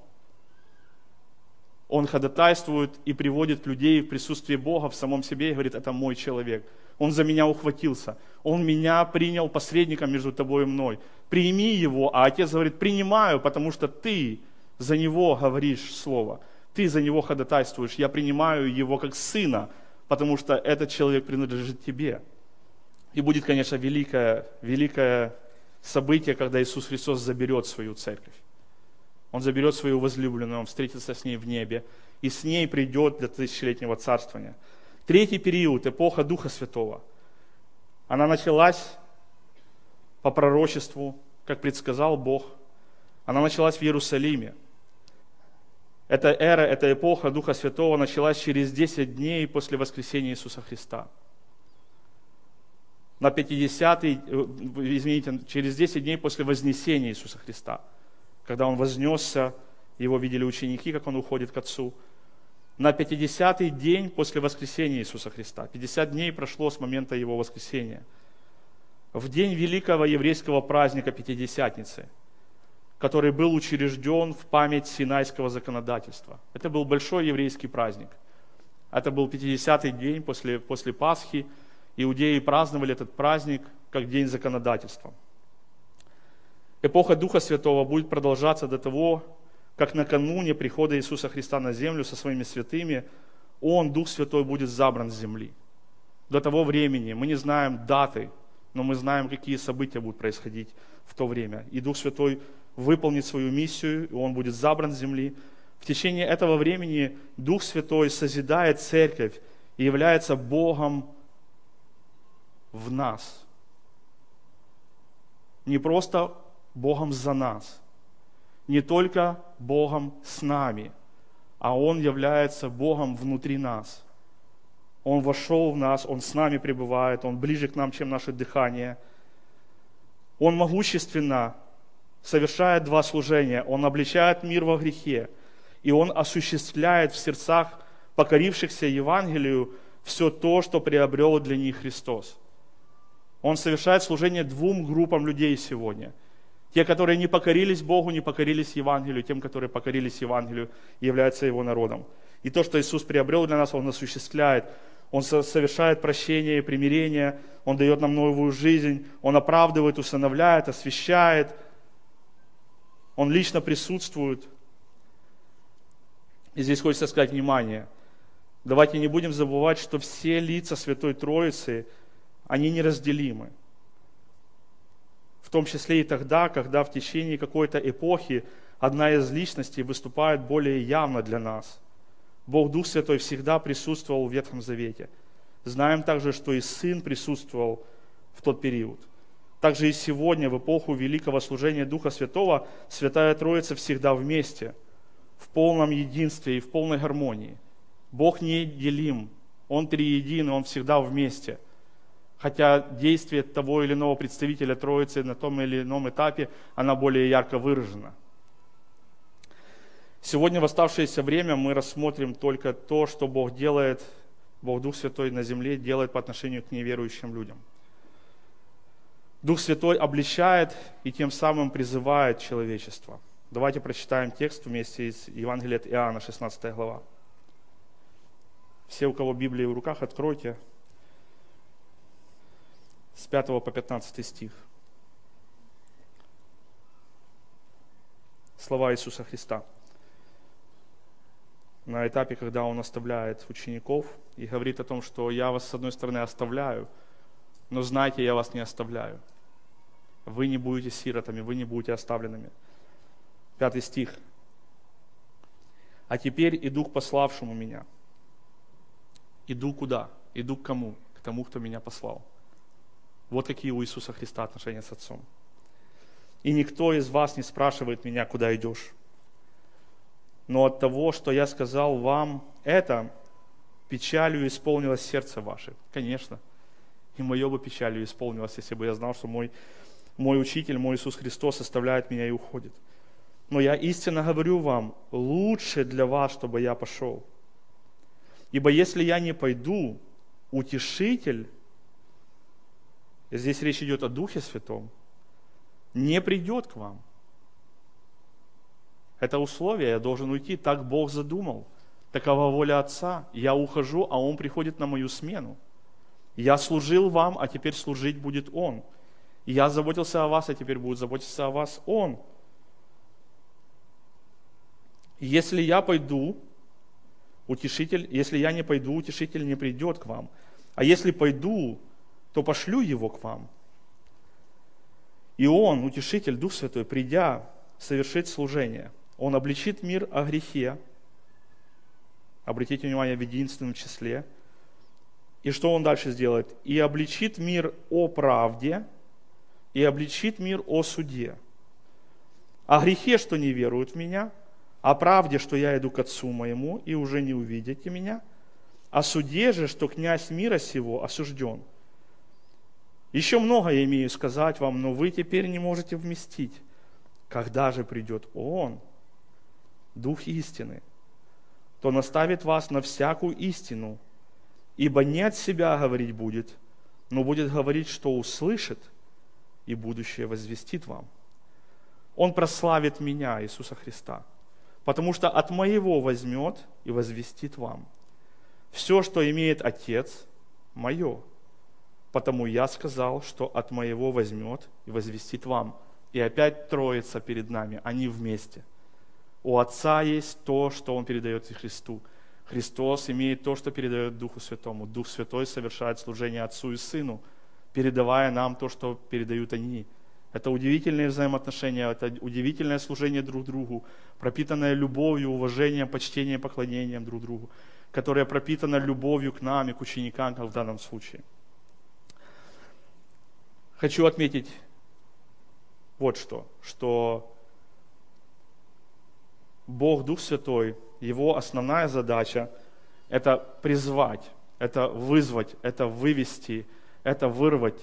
Он ходатайствует и приводит людей в присутствие Бога в самом себе и говорит, это мой человек. Он за меня ухватился. Он меня принял посредником между тобой и мной. Прими его, а Отец говорит, принимаю, потому что ты за него говоришь слово. Ты за него ходатайствуешь. Я принимаю его как сына, потому что этот человек принадлежит тебе. И будет, конечно, великое, великое событие, когда Иисус Христос заберет свою церковь. Он заберет свою возлюбленную, Он встретится с ней в небе, и с ней придет для тысячелетнего царствования. Третий период, эпоха Духа Святого. Она началась по пророчеству, как предсказал Бог. Она началась в Иерусалиме. Эта эра, эта эпоха Духа Святого началась через десять дней после воскресения Иисуса Христа. На пятидесятый, извините, через десять дней после вознесения Иисуса Христа, когда Он вознесся, Его видели ученики, как Он уходит к Отцу. На пятидесятый день после воскресения Иисуса Христа, пятьдесят дней прошло с момента Его воскресения, в день великого еврейского праздника Пятидесятницы, который был учрежден в память Синайского законодательства. Это был большой еврейский праздник. Это был пятидесятый день после, после Пасхи. Иудеи праздновали этот праздник как день законодательства. Эпоха Духа Святого будет продолжаться до того как накануне прихода Иисуса Христа на землю со своими святыми, Он, Дух Святой, будет забран с земли. До того времени мы не знаем даты, но мы знаем, какие события будут происходить в то время. И Дух Святой выполнит свою миссию, и Он будет забран с земли. В течение этого времени Дух Святой созидает церковь и является Богом в нас. Не просто Богом за нас, не только Богом с нами, а Он является Богом внутри нас. Он вошел в нас, Он с нами пребывает, Он ближе к нам, чем наше дыхание. Он могущественно совершает два служения. Он обличает мир во грехе, и Он осуществляет в сердцах покорившихся Евангелию все то, что приобрел для них Христос. Он совершает служение двум группам людей сегодня. Те, которые не покорились Богу, не покорились Евангелию, тем, которые покорились Евангелию, являются Его народом. И то, что Иисус приобрел для нас, Он осуществляет. Он совершает прощение и примирение, Он дает нам новую жизнь, Он оправдывает, усыновляет, освящает. Он лично присутствует. И здесь хочется сказать внимание. Давайте не будем забывать, что все лица Святой Троицы, они неразделимы. В том числе и тогда, когда в течение какой-то эпохи одна из личностей выступает более явно для нас. Бог Дух Святой всегда присутствовал в Ветхом Завете. Знаем также, что и Сын присутствовал в тот период. Также и сегодня, в эпоху великого служения Духа Святого, Святая Троица всегда вместе, в полном единстве и в полной гармонии. Бог не делим, Он триедин, Он всегда вместе. Хотя действие того или иного представителя Троицы на том или ином этапе, она более ярко выражена. Сегодня в оставшееся время мы рассмотрим только то, что Бог делает, Бог Дух Святой на земле делает по отношению к неверующим людям. Дух Святой обличает и тем самым призывает человечество. Давайте прочитаем текст вместе из Евангелия от Иоанна, шестнадцатая глава. Все, у кого Библия в руках, откройте. С пятого по пятнадцатый стих. Слова Иисуса Христа. На этапе, когда Он оставляет учеников и говорит о том, что я вас с одной стороны оставляю, но знайте, я вас не оставляю. Вы не будете сиротами, вы не будете оставленными. Пятый стих. А теперь иду к пославшему меня. Иду куда? Иду к кому? К тому, кто меня послал. Вот какие у Иисуса Христа отношения с Отцом. И никто из вас не спрашивает меня, куда идешь. Но от того, что я сказал вам это, печалью исполнилось сердце ваше. Конечно. И мое бы печалью исполнилось, если бы я знал, что мой, мой Учитель, мой Иисус Христос оставляет меня и уходит. Но я истинно говорю вам, лучше для вас, чтобы я пошел. Ибо если я не пойду, Утешитель, здесь речь идет о Духе Святом, не придет к вам. Это условие, я должен уйти, так Бог задумал. Такова воля Отца. Я ухожу, а Он приходит на мою смену. Я служил вам, а теперь служить будет Он. Я заботился о вас, а теперь будет заботиться о вас Он. Если я пойду, утешитель, если я не пойду, утешитель не придет к вам. А если пойду, то пошлю его к вам. И Он, утешитель, Дух Святой, придя, совершит служение. Он обличит мир о грехе. Обратите внимание, в единственном числе. И что Он дальше сделает? И обличит мир о правде, и обличит мир о суде. О грехе, что не веруют в Меня, о правде, что я иду к Отцу моему, и уже не увидите Меня, о суде же, что князь мира сего осужден. Еще много я имею сказать вам, но вы теперь не можете вместить. Когда же придет Он, Дух истины, то наставит вас на всякую истину, ибо не от себя говорить будет, но будет говорить, что услышит, и будущее возвестит вам. Он прославит Меня, Иисуса Христа, потому что от Моего возьмет и возвестит вам. Все, что имеет Отец, Мое. Потому я сказал, что от Моего возьмет и возвестит вам. И опять Троица перед нами, они вместе. У Отца есть то, что Он передает и Христу. Христос имеет то, что передает Духу Святому. Дух Святой совершает служение Отцу и Сыну, передавая нам то, что передают они. Это удивительные взаимоотношения, это удивительное служение друг другу, пропитанное любовью, уважением, почтением, поклонением друг другу, которое пропитано любовью к нам и к ученикам, как в данном случае. Хочу отметить вот что, что Бог, Дух Святой, Его основная задача – это призвать, это вызвать, это вывести, это вырвать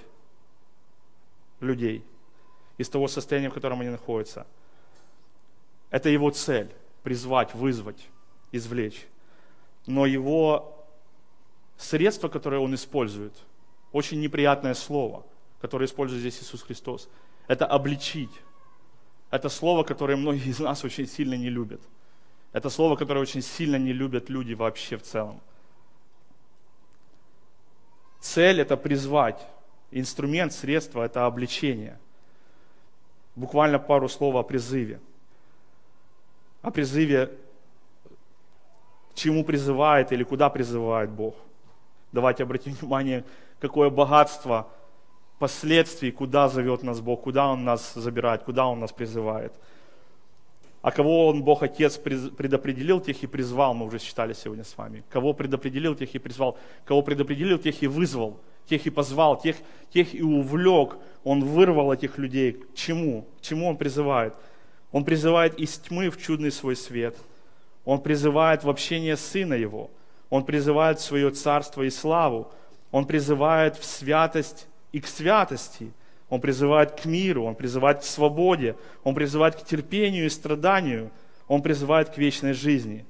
людей из того состояния, в котором они находятся. Это Его цель – призвать, вызвать, извлечь. Но Его средство, которое Он использует, очень неприятное слово, которое использует здесь Иисус Христос, это обличить. Это слово, которое многие из нас очень сильно не любят. Это слово, которое очень сильно не любят люди вообще в целом. Цель – это призвать. Инструмент, средство – это обличение. Буквально пару слов о призыве. О призыве, к чему призывает или куда призывает Бог. Давайте обратим внимание, какое богатство последствий, куда зовет нас Бог, куда Он нас забирает, куда Он нас призывает. А кого Он, Бог Отец, предопределил, тех и призвал, мы уже читали сегодня с вами. Кого предопределил, тех и призвал. Кого предопределил, тех и вызвал, тех и позвал, тех, тех и увлек. Он вырвал этих людей. К чему? К чему Он призывает? Он призывает из тьмы в чудный свой свет. Он призывает в общение Сына Его. Он призывает в свое царство и славу. Он призывает в святость и к святости. Он призывает к миру, Он призывает к свободе, Он призывает к терпению и страданию, Он призывает к вечной жизни.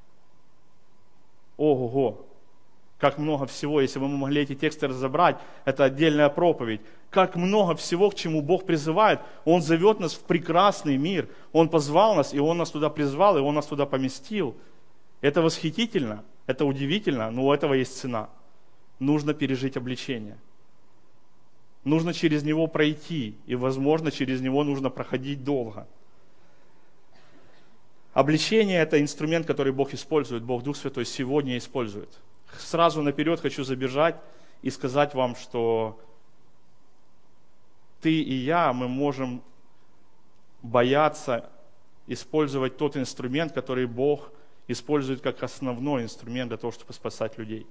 Ого-го! Как много всего, если бы мы могли эти тексты разобрать, это отдельная проповедь. Как много всего, к чему Бог призывает. Он зовет нас в прекрасный мир. Он позвал нас, и Он нас туда призвал, и Он нас туда поместил. Это восхитительно, это удивительно, но у этого есть цена. Нужно пережить обличение. Нужно через него пройти, и, возможно, через него нужно проходить долго. Обличение – это инструмент, который Бог использует, Бог Дух Святой сегодня использует. Сразу наперед хочу забежать и сказать вам, что ты и я, мы можем бояться использовать тот инструмент, который Бог использует как основной инструмент для того, чтобы спасать людей.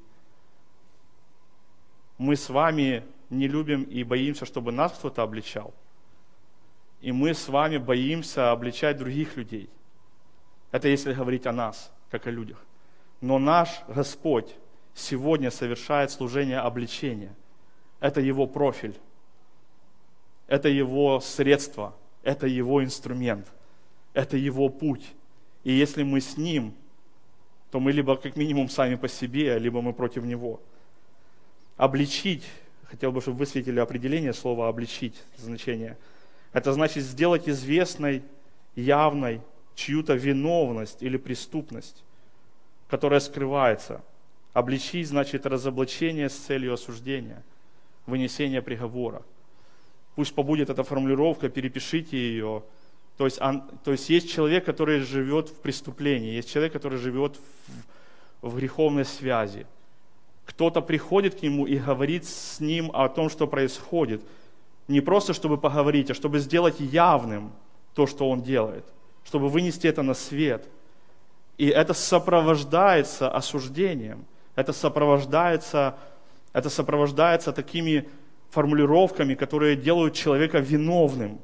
Мы с вами не любим и боимся, чтобы нас кто-то обличал. И мы с вами боимся обличать других людей. Это если говорить о нас, как о людях. Но наш Господь сегодня совершает служение обличения. Это Его профиль. Это Его средство. Это Его инструмент. Это Его путь. И если мы с Ним, то мы либо как минимум сами по себе, либо мы против Него. Обличить, хотел бы, чтобы высветили определение слова «обличить», значение. Это значит сделать известной, явной чью-то виновность или преступность, которая скрывается. Обличить значит разоблачение с целью осуждения, вынесения приговора. Пусть побудет эта формулировка, перепишите ее. То есть, он, то есть есть человек, который живет в преступлении, есть человек, который живет в, в греховной связи. Кто-то приходит к нему и говорит с ним о том, что происходит. Не просто, чтобы поговорить, а чтобы сделать явным то, что он делает. Чтобы вынести это на свет. И это сопровождается осуждением. Это сопровождается, это сопровождается такими формулировками, которые делают человека виновным.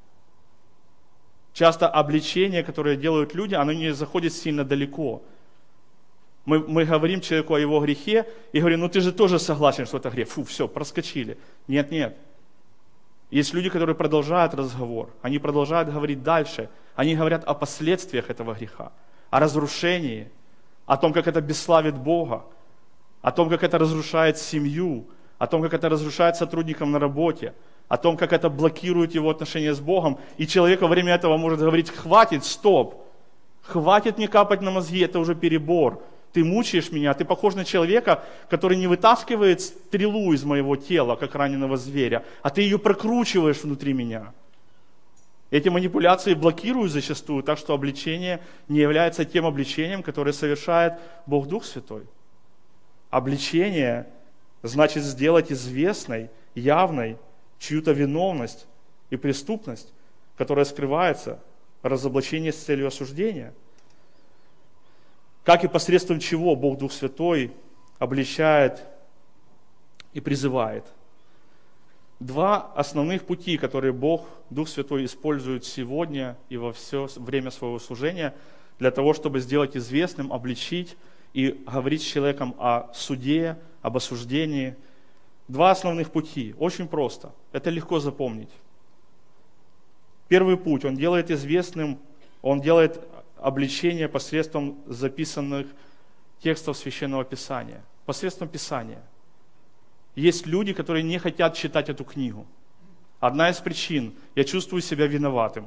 Часто обличение, которое делают люди, оно не заходит сильно далеко. Мы, мы говорим человеку о его грехе и говорим, ну ты же тоже согласен, что это грех. Фу, все, проскочили. Нет, нет. Есть люди, которые продолжают разговор. Они продолжают говорить дальше. Они говорят о последствиях этого греха, о разрушении, о том, как это бесславит Бога, о том, как это разрушает семью, о том, как это разрушает сотрудникам на работе, о том, как это блокирует его отношения с Богом. И человек во время этого может говорить, хватит, стоп, хватит мне капать на мозги, это уже перебор. Ты мучаешь меня, ты похож на человека, который не вытаскивает стрелу из моего тела, как раненого зверя, а ты ее прокручиваешь внутри меня. Эти манипуляции блокируют зачастую, так что обличение не является тем обличением, которое совершает Бог Дух Святой. Обличение значит сделать известной, явной чью-то виновность и преступность, которая скрывается, разоблачение с целью осуждения. Как и посредством чего Бог Дух Святой обличает и призывает. Два основных пути, которые Бог, Дух Святой, использует сегодня и во все время своего служения для того, чтобы сделать известным, обличить и говорить с человеком о суде, об осуждении. Два основных пути. Очень просто. Это легко запомнить. Первый путь. Он делает известным, он делает обличение посредством записанных текстов Священного Писания. Посредством Писания. Есть люди, которые не хотят читать эту книгу. Одна из причин – я чувствую себя виноватым.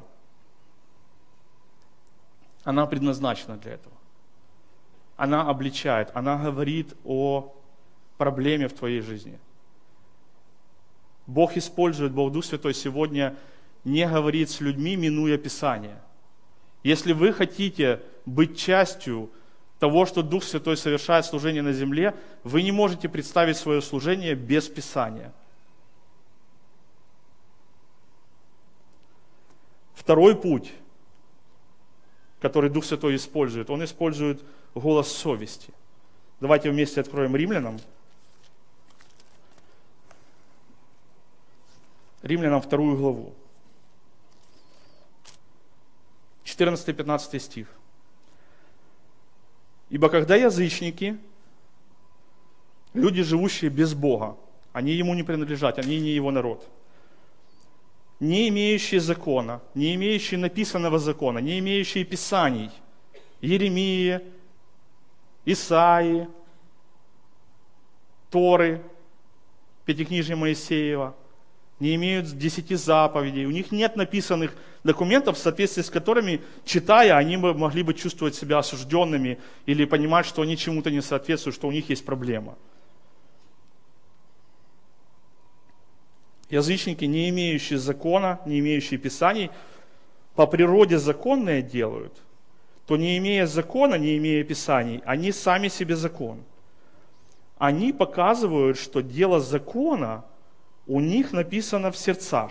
Она предназначена для этого. Она обличает, она говорит о проблеме в твоей жизни. Бог использует, Бог Дух Святой сегодня не говорит с людьми, минуя Писание. Если вы хотите быть частью того, что Дух Святой совершает служение на земле, вы не можете представить свое служение без Писания. Второй путь, который Дух Святой использует, он использует голос совести. Давайте вместе откроем Римлянам. Римлянам вторую главу. четырнадцатый-пятнадцатый стих. «Ибо когда язычники, люди, живущие без Бога, они Ему не принадлежат, они не Его народ, не имеющие закона, не имеющие написанного закона, не имеющие Писаний, Иеремии, Исаии, Торы, Пятикнижия Моисеева, не имеют десяти заповедей, у них нет написанных документов, в соответствии с которыми, читая, они бы могли бы чувствовать себя осужденными или понимать, что они чему-то не соответствуют, что у них есть проблема. Язычники, не имеющие закона, не имеющие Писаний, по природе законное делают, то не имея закона, не имея Писаний, они сами себе закон. Они показывают, что дело закона у них написано в сердцах.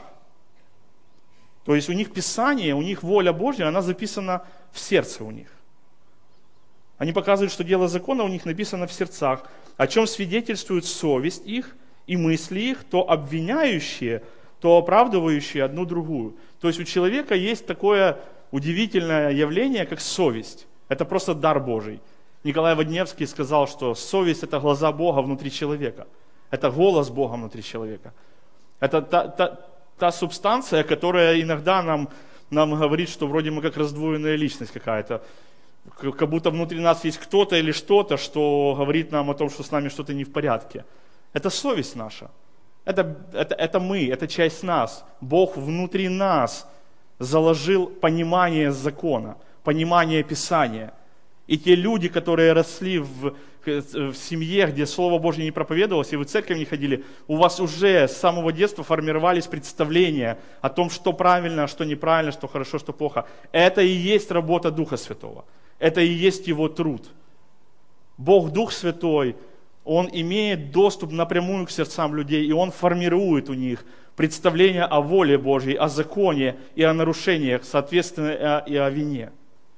То есть у них Писание, у них воля Божья, она записана в сердце у них. Они показывают, что дело закона у них написано в сердцах, о чем свидетельствует совесть их и мысли их, то обвиняющие, то оправдывающие одну другую. То есть у человека есть такое удивительное явление, как совесть. Это просто дар Божий. Николай Водневский сказал, что совесть – это глаза Бога внутри человека. Это голос Бога внутри человека. Это та, та, та субстанция, которая иногда нам, нам говорит, что вроде мы как раздвоенная личность какая-то. Как будто внутри нас есть кто-то или что-то, что говорит нам о том, что с нами что-то не в порядке. Это совесть наша. Это, это, это мы, это часть нас. Бог внутри нас заложил понимание закона, понимание Писания. И те люди, которые росли в, в семье, где Слово Божье не проповедовалось, и вы в церковь не ходили, у вас уже с самого детства формировались представления о том, что правильно, а что неправильно, что хорошо, что плохо. Это и есть работа Духа Святого. Это и есть Его труд. Бог Дух Святой, Он имеет доступ напрямую к сердцам людей, и Он формирует у них представление о воле Божьей, о законе и о нарушениях, соответственно, и о вине.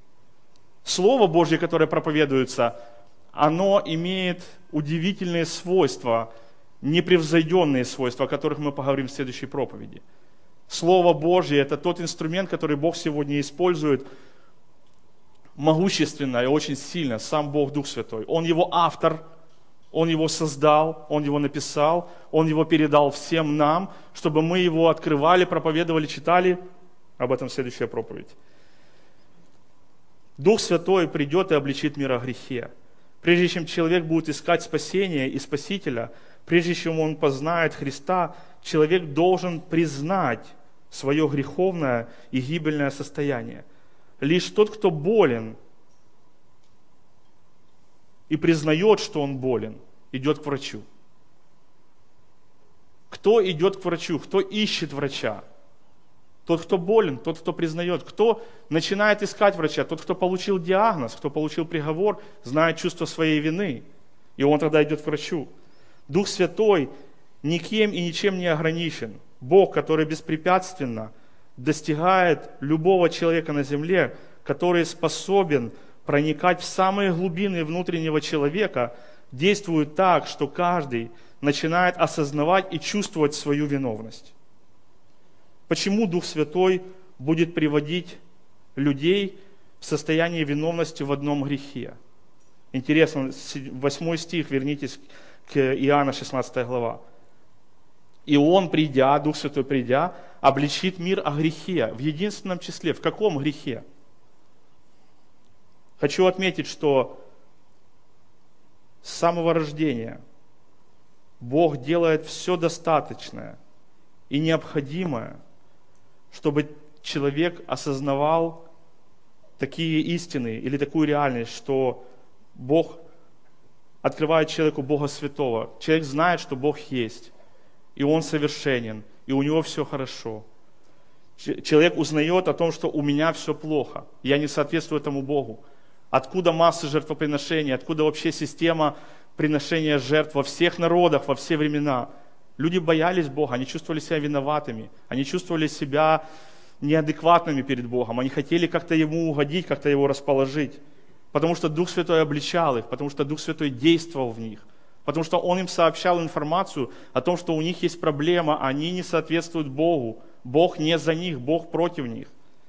Слово Божье, которое проповедуется, оно имеет удивительные свойства, непревзойденные свойства, о которых мы поговорим в следующей проповеди. Слово Божье – это тот инструмент, который Бог сегодня использует могущественно и очень сильно, сам Бог Дух Святой. Он его автор, Он его создал, Он его написал, Он его передал всем нам, чтобы мы его открывали, проповедовали, читали. Об этом следующая проповедь. Дух Святой придет и обличит мир о грехе. Прежде чем человек будет искать спасения и Спасителя, прежде чем он познает Христа, человек должен признать свое греховное и гибельное состояние. Лишь тот, кто болен и признает, что он болен, идет к врачу. Кто идет к врачу? Кто ищет врача? Тот, кто болен, тот, кто признает. Кто начинает искать врача? Тот, кто получил диагноз, кто получил приговор, знает чувство своей вины. И он тогда идет к врачу. Дух Святой никем и ничем не ограничен. Бог, который беспрепятственно достигает любого человека на земле, который способен проникать в самые глубины внутреннего человека, действует так, что каждый начинает осознавать и чувствовать свою виновность. Почему Дух Святой будет приводить людей в состояние виновности в одном грехе? Интересно, восьмой стих, вернитесь к Иоанна шестнадцатая глава. «И Он, придя, Дух Святой придя, обличит мир о грехе, в единственном числе». В каком грехе? Хочу отметить, что с самого рождения Бог делает все достаточное и необходимое, чтобы человек осознавал такие истины или такую реальность, что Бог открывает человеку Бога Святого. Человек знает, что Бог есть, и Он совершенен, и у него все хорошо. Человек узнает о том, что у меня все плохо, я не соответствую этому Богу. Откуда массы жертвоприношений, откуда вообще система приношения жертв во всех народах, во все времена? Люди боялись Бога, они чувствовали себя виноватыми, они чувствовали себя неадекватными перед Богом, они хотели как-то Ему угодить, как-то Его расположить, потому что Дух Святой обличал их, потому что Дух Святой действовал в них, потому что Он им сообщал информацию о том, что у них есть проблема, они не соответствуют Богу, Бог не за них, Бог против них.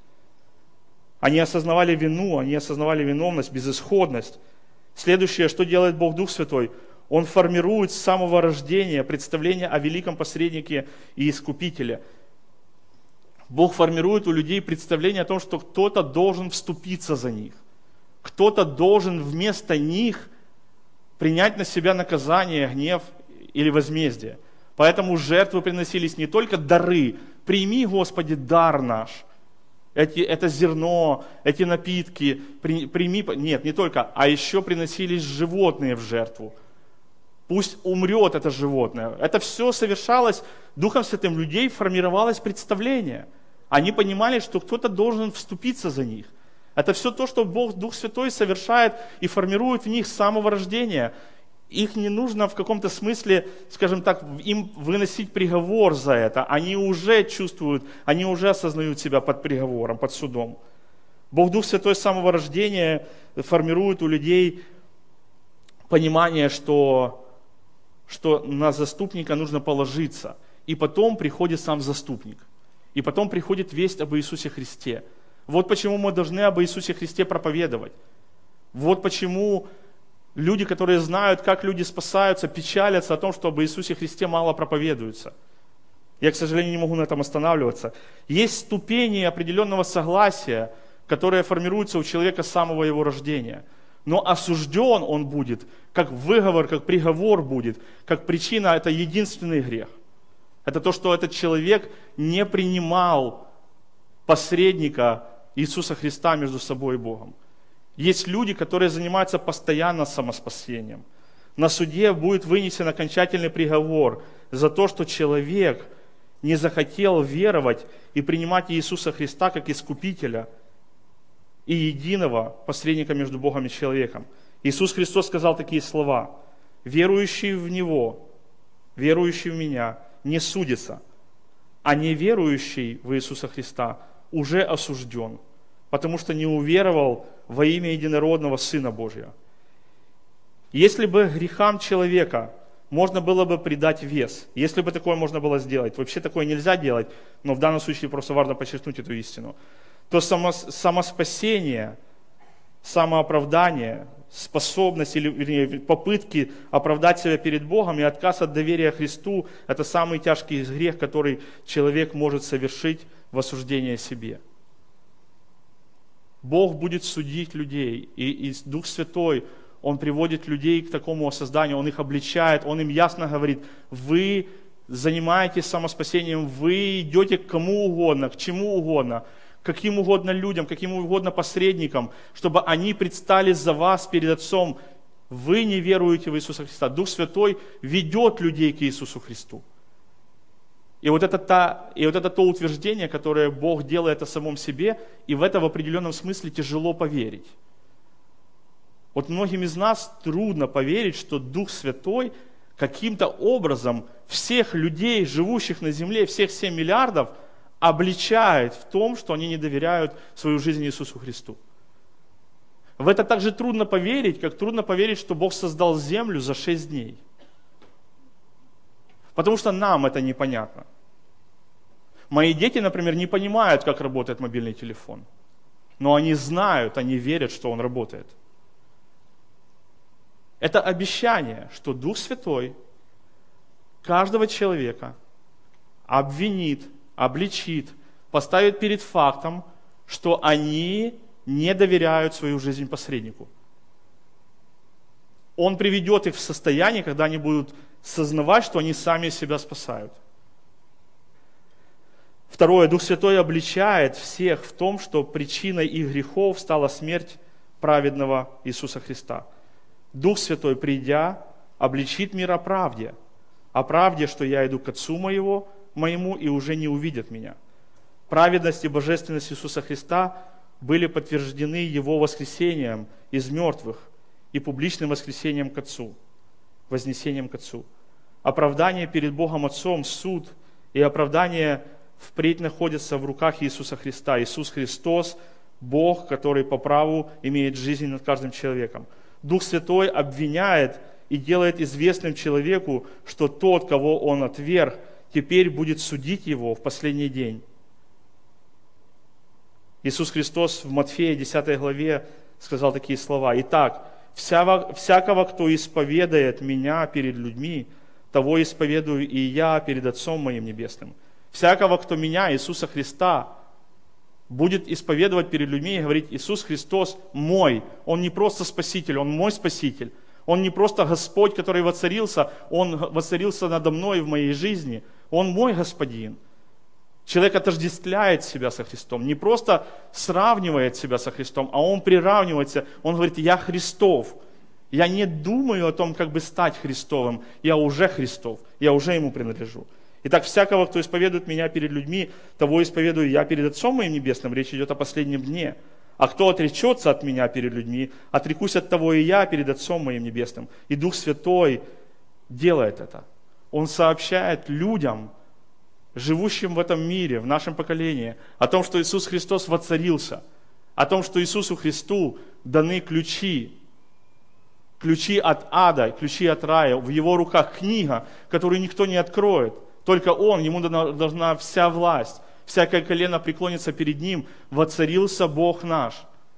Они осознавали вину, они осознавали виновность, безысходность. Следующее, что делает Бог Дух Святой? Он формирует с самого рождения представление о великом посреднике и искупителе. Бог формирует у людей представление о том, что кто-то должен вступиться за них. Кто-то должен вместо них принять на себя наказание, гнев или возмездие. Поэтому жертвы приносились не только дары. Прими, Господи, дар наш. Эти, это зерно, эти напитки, при, прими, нет, не только, а еще приносились животные в жертву. Пусть умрет это животное. Это все совершалось Духом Святым, людей формировалось представление. Они понимали, что кто-то должен вступиться за них. Это все то, что Бог, Дух Святой совершает и формирует в них с самого рождения. Их не нужно в каком-то смысле, скажем так, им выносить приговор за это. Они уже чувствуют, они уже осознают себя под приговором, под судом. Бог Дух Святой с самого рождения формирует у людей понимание, что, что на заступника нужно положиться. И потом приходит сам заступник. И потом приходит весть об Иисусе Христе. Вот почему мы должны об Иисусе Христе проповедовать. Вот почему люди, которые знают, как люди спасаются, печалятся о том, что об Иисусе Христе мало проповедуется. Я, к сожалению, не могу на этом останавливаться. Есть ступени определенного согласия, которые формируются у человека с самого его рождения. Но осужден он будет, как выговор, как приговор будет, как причина, это единственный грех. Это то, что этот человек не принимал посредника Иисуса Христа между собой и Богом. Есть люди, которые занимаются постоянно самоспасением. На суде будет вынесен окончательный приговор за то, что человек не захотел веровать и принимать Иисуса Христа как Искупителя и единого посредника между Богом и человеком. Иисус Христос сказал такие слова: «Верующий в Него, верующий в Меня, не судится, а неверующий в Иисуса Христа уже осужден, потому что не уверовал во имя единородного Сына Божия». Если бы грехам человека можно было бы придать вес, если бы такое можно было сделать, вообще такое нельзя делать, но в данном случае просто важно подчеркнуть эту истину, то само, самоспасение, самооправдание, способность или вернее, попытки оправдать себя перед Богом и отказ от доверия Христу – это самый тяжкий грех, который человек может совершить в осуждении себе. Бог будет судить людей, и, и Дух Святой, Он приводит людей к такому осозданию, Он их обличает, Он им ясно говорит: вы занимаетесь самоспасением, вы идете к кому угодно, к чему угодно, каким угодно людям, каким угодно посредникам, чтобы они предстали за вас перед Отцом. Вы не веруете в Иисуса Христа. Дух Святой ведет людей к Иисусу Христу. И вот, это та, и вот это то утверждение, которое Бог делает о самом себе, и в это в определенном смысле тяжело поверить. Вот многим из нас трудно поверить, что Дух Святой каким-то образом всех людей, живущих на земле, всех семь миллиардов, обличает в том, что они не доверяют свою жизнь Иисусу Христу. В это также трудно поверить, как трудно поверить, что Бог создал землю за шесть дней. Потому что нам это непонятно. Мои дети, например, не понимают, как работает мобильный телефон. Но они знают, они верят, что он работает. Это обещание, что Дух Святой каждого человека обвинит, обличит, поставит перед фактом, что они не доверяют свою жизнь посреднику. Он приведет их в состояние, когда они будут сознавать, что они сами себя спасают. Второе. Дух Святой обличает всех в том, что причиной их грехов стала смерть праведного Иисуса Христа. Дух Святой, придя, обличит мир о правде. О правде, что я иду к Отцу моего, моему, и уже не увидят меня. Праведность и божественность Иисуса Христа были подтверждены Его воскресением из мертвых и публичным воскресением к Отцу, вознесением к Отцу. Оправдание перед Богом Отцом, суд и оправдание впредь находятся в руках Иисуса Христа. Иисус Христос – Бог, который по праву имеет жизнь над каждым человеком. Дух Святой обвиняет и делает известным человеку, что тот, кого он отверг, теперь будет судить его в последний день. Иисус Христос в Матфея десятой главе сказал такие слова: «Итак, всякого, кто исповедает Меня перед людьми, того исповедую и Я перед Отцом Моим Небесным». Всякого, кто Меня, Иисуса Христа, будет исповедовать перед людьми и говорить: Иисус Христос мой. Он не просто Спаситель, Он мой Спаситель. Он не просто Господь, который воцарился, Он воцарился надо мной в моей жизни. Он мой Господин. Человек отождествляет себя со Христом, не просто сравнивает себя со Христом, а он приравнивается, он говорит: я Христов. Я не думаю о том, как бы стать Христовым, я уже Христов, я уже Ему принадлежу. Итак, всякого, кто исповедует Меня перед людьми, того исповедую Я перед Отцом Моим Небесным. Речь идет о последнем дне. А кто отречется от Меня перед людьми, отрекусь от того и Я перед Отцом Моим Небесным. И Дух Святой делает это. Он сообщает людям, живущим в этом мире, в нашем поколении, о том, что Иисус Христос воцарился, о том, что Иисусу Христу даны ключи, ключи от ада, ключи от рая, в Его руках книга, которую никто не откроет, только Он, Ему дана, должна вся власть, всякое колено преклонится перед Ним, воцарился Бог наш.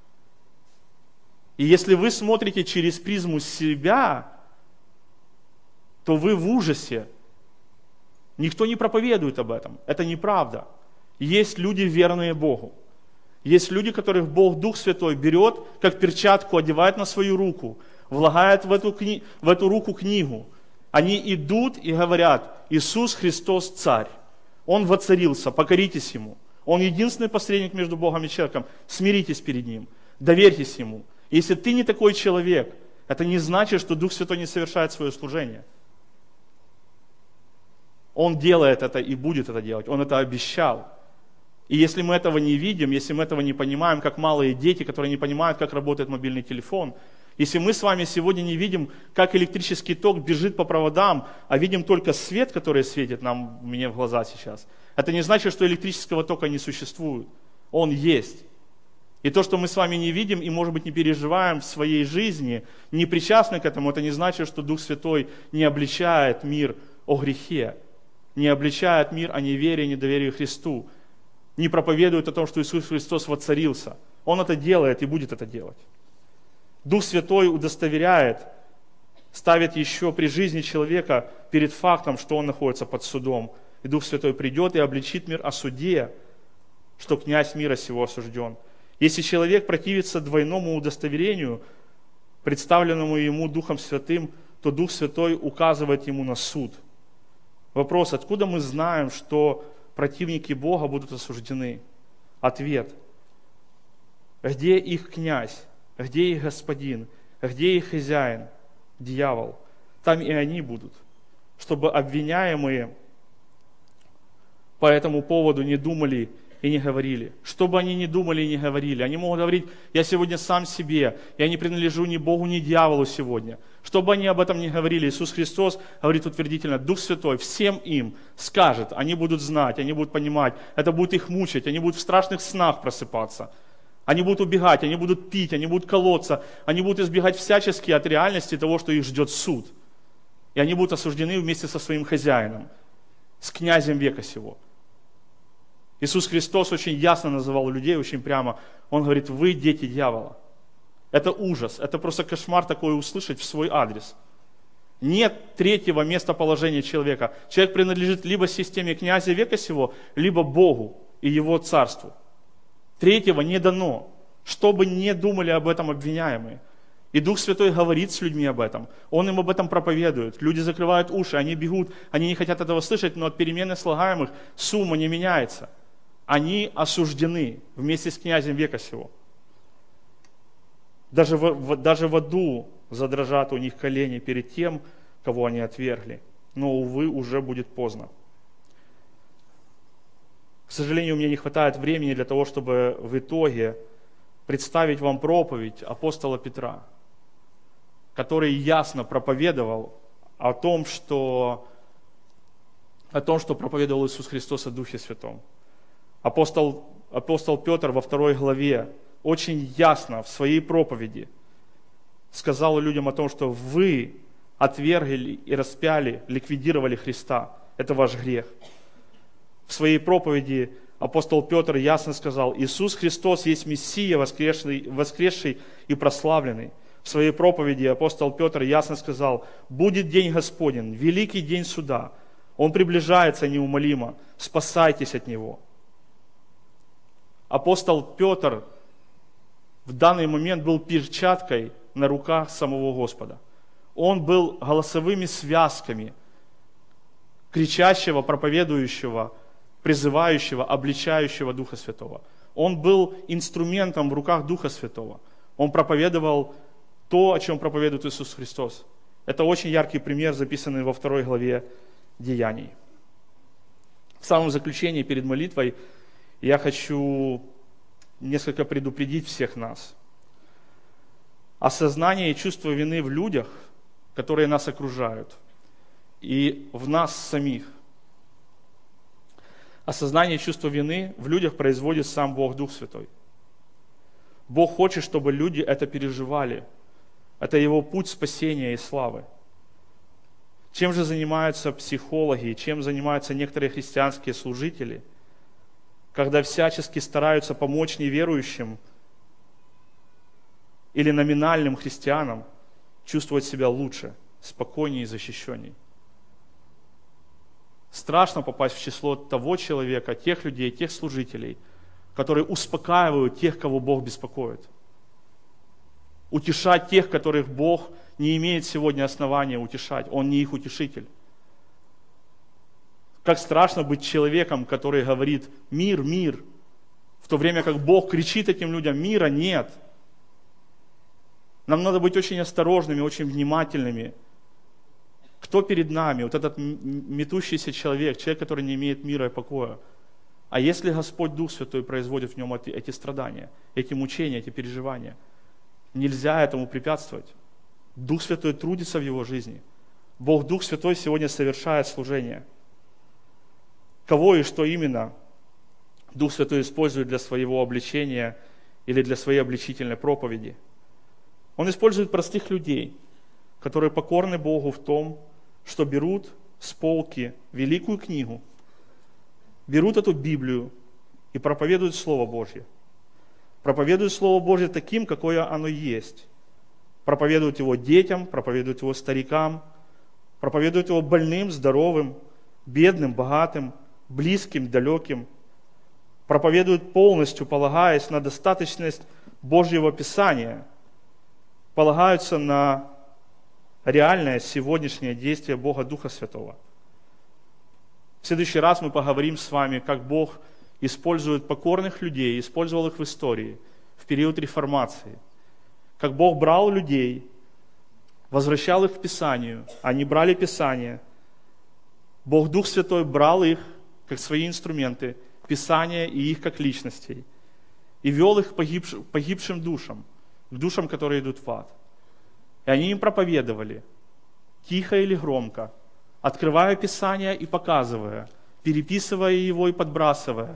И если вы смотрите через призму себя, то вы в ужасе. Никто не проповедует об этом. Это неправда. Есть люди, верные Богу. Есть люди, которых Бог, Дух Святой, берет, как перчатку, одевает на свою руку, влагает в эту, кни... в эту руку книгу. Они идут и говорят: Иисус Христос Царь. Он воцарился, покоритесь Ему. Он единственный посредник между Богом и человеком. Смиритесь перед Ним, доверьтесь Ему. Если ты не такой человек, это не значит, что Дух Святой не совершает свое служение. Он делает это и будет это делать. Он это обещал. И если мы этого не видим, если мы этого не понимаем, как малые дети, которые не понимают, как работает мобильный телефон, если мы с вами сегодня не видим, как электрический ток бежит по проводам, а видим только свет, который светит нам, мне в глаза сейчас, это не значит, что электрического тока не существует. Он есть. И то, что мы с вами не видим и, может быть, не переживаем в своей жизни, не причастны к этому, это не значит, что Дух Святой не обличает мир о грехе, не обличает мир о неверии и недоверии Христу, не проповедует о том, что Иисус Христос воцарился. Он это делает и будет это делать. Дух Святой удостоверяет, ставит еще при жизни человека перед фактом, что он находится под судом. И Дух Святой придет и обличит мир о суде, что князь мира сего осужден. Если человек противится двойному удостоверению, представленному ему Духом Святым, то Дух Святой указывает ему на суд. Вопрос: откуда мы знаем, что противники Бога будут осуждены? Ответ: где их князь, где их господин, где их хозяин, дьявол? Там и они будут, чтобы обвиняемые по этому поводу не думали и не говорили. Что бы они ни думали и не говорили, они могут говорить: я сегодня сам себе, я не принадлежу ни Богу, ни дьяволу сегодня. Что бы они об этом ни говорили, Иисус Христос говорит утвердительно: Дух Святой всем им скажет, они будут знать, они будут понимать, это будет их мучить, они будут в страшных снах просыпаться. Они будут убегать, они будут пить, они будут колоться, они будут избегать всячески от реальности того, что их ждет суд. И они будут осуждены вместе со своим хозяином, с князем века сего. Иисус Христос очень ясно называл людей, очень прямо. Он говорит: вы дети дьявола. Это ужас, это просто кошмар такое услышать в свой адрес. Нет третьего местоположения человека. Человек принадлежит либо системе князя века сего, либо Богу и Его царству. Третьего не дано, чтобы не думали об этом обвиняемые. И Дух Святой говорит с людьми об этом. Он им об этом проповедует. Люди закрывают уши, они бегут, они не хотят этого слышать, но от перемены слагаемых сумма не меняется. Они осуждены вместе с князем века сего. Даже в, в, даже в аду задрожат у них колени перед тем, кого они отвергли. Но, увы, уже будет поздно. К сожалению, мне не хватает времени для того, чтобы в итоге представить вам проповедь апостола Петра, который ясно проповедовал о том, что, о том, что проповедовал Иисус Христос о Духе Святом. Апостол, апостол Петр во второй главе очень ясно в своей проповеди сказал людям о том, что вы отвергли и распяли, ликвидировали Христа. Это ваш грех. В своей проповеди апостол Петр ясно сказал: Иисус Христос есть Мессия, воскресший, воскресший и прославленный. В своей проповеди апостол Петр ясно сказал: будет день Господень, великий день суда. Он приближается неумолимо, спасайтесь от него. Апостол Петр в данный момент был перчаткой на руках самого Господа. Он был голосовыми связками кричащего, проповедующего, призывающего, обличающего Духа Святого. Он был инструментом в руках Духа Святого. Он проповедовал то, о чем проповедует Иисус Христос. Это очень яркий пример, записанный во второй главе Деяний. В самом заключении, перед молитвой, я хочу несколько предупредить всех нас. Осознание и чувство вины в людях, которые нас окружают, и в нас самих. Осознание и чувство вины в людях производит сам Бог, Дух Святой. Бог хочет, чтобы люди это переживали. Это Его путь спасения и славы. Чем же занимаются психологи, чем занимаются некоторые христианские служители, когда всячески стараются помочь неверующим или номинальным христианам чувствовать себя лучше, спокойнее и защищенней? Страшно попасть в число того человека, тех людей, тех служителей, которые успокаивают тех, кого Бог беспокоит. Утешать тех, которых Бог не имеет сегодня основания утешать. Он не их утешитель. Как страшно быть человеком, который говорит: мир, мир, в то время как Бог кричит этим людям: мира нет. Нам надо быть очень осторожными, очень внимательными. Кто перед нами? Вот этот метущийся человек, человек, который не имеет мира и покоя. А если Господь Дух Святой производит в нем эти, эти страдания, эти мучения, эти переживания, нельзя этому препятствовать. Дух Святой трудится в его жизни. Бог Дух Святой сегодня совершает служение. Кого и что именно Дух Святой использует для своего обличения или для своей обличительной проповеди? Он использует простых людей, которые покорны Богу в том, что берут с полки великую книгу, берут эту Библию и проповедуют Слово Божье. Проповедуют Слово Божье таким, какое оно есть. Проповедуют его детям, проповедуют его старикам, проповедуют его больным, здоровым, бедным, богатым, близким, далеким. Проповедуют полностью, полагаясь на достаточность Божьего Писания, полагаются на реальное сегодняшнее действие Бога Духа Святого. В следующий раз мы поговорим с вами, как Бог использует покорных людей, использовал их в истории, в период реформации. Как Бог брал людей, возвращал их к Писанию, они брали Писание. Бог Дух Святой брал их, как свои инструменты, Писание и их как личностей, и вел их к погибш- погибшим душам, к душам, которые идут в ад. И они им проповедовали, тихо или громко, открывая Писание и показывая, переписывая его и подбрасывая.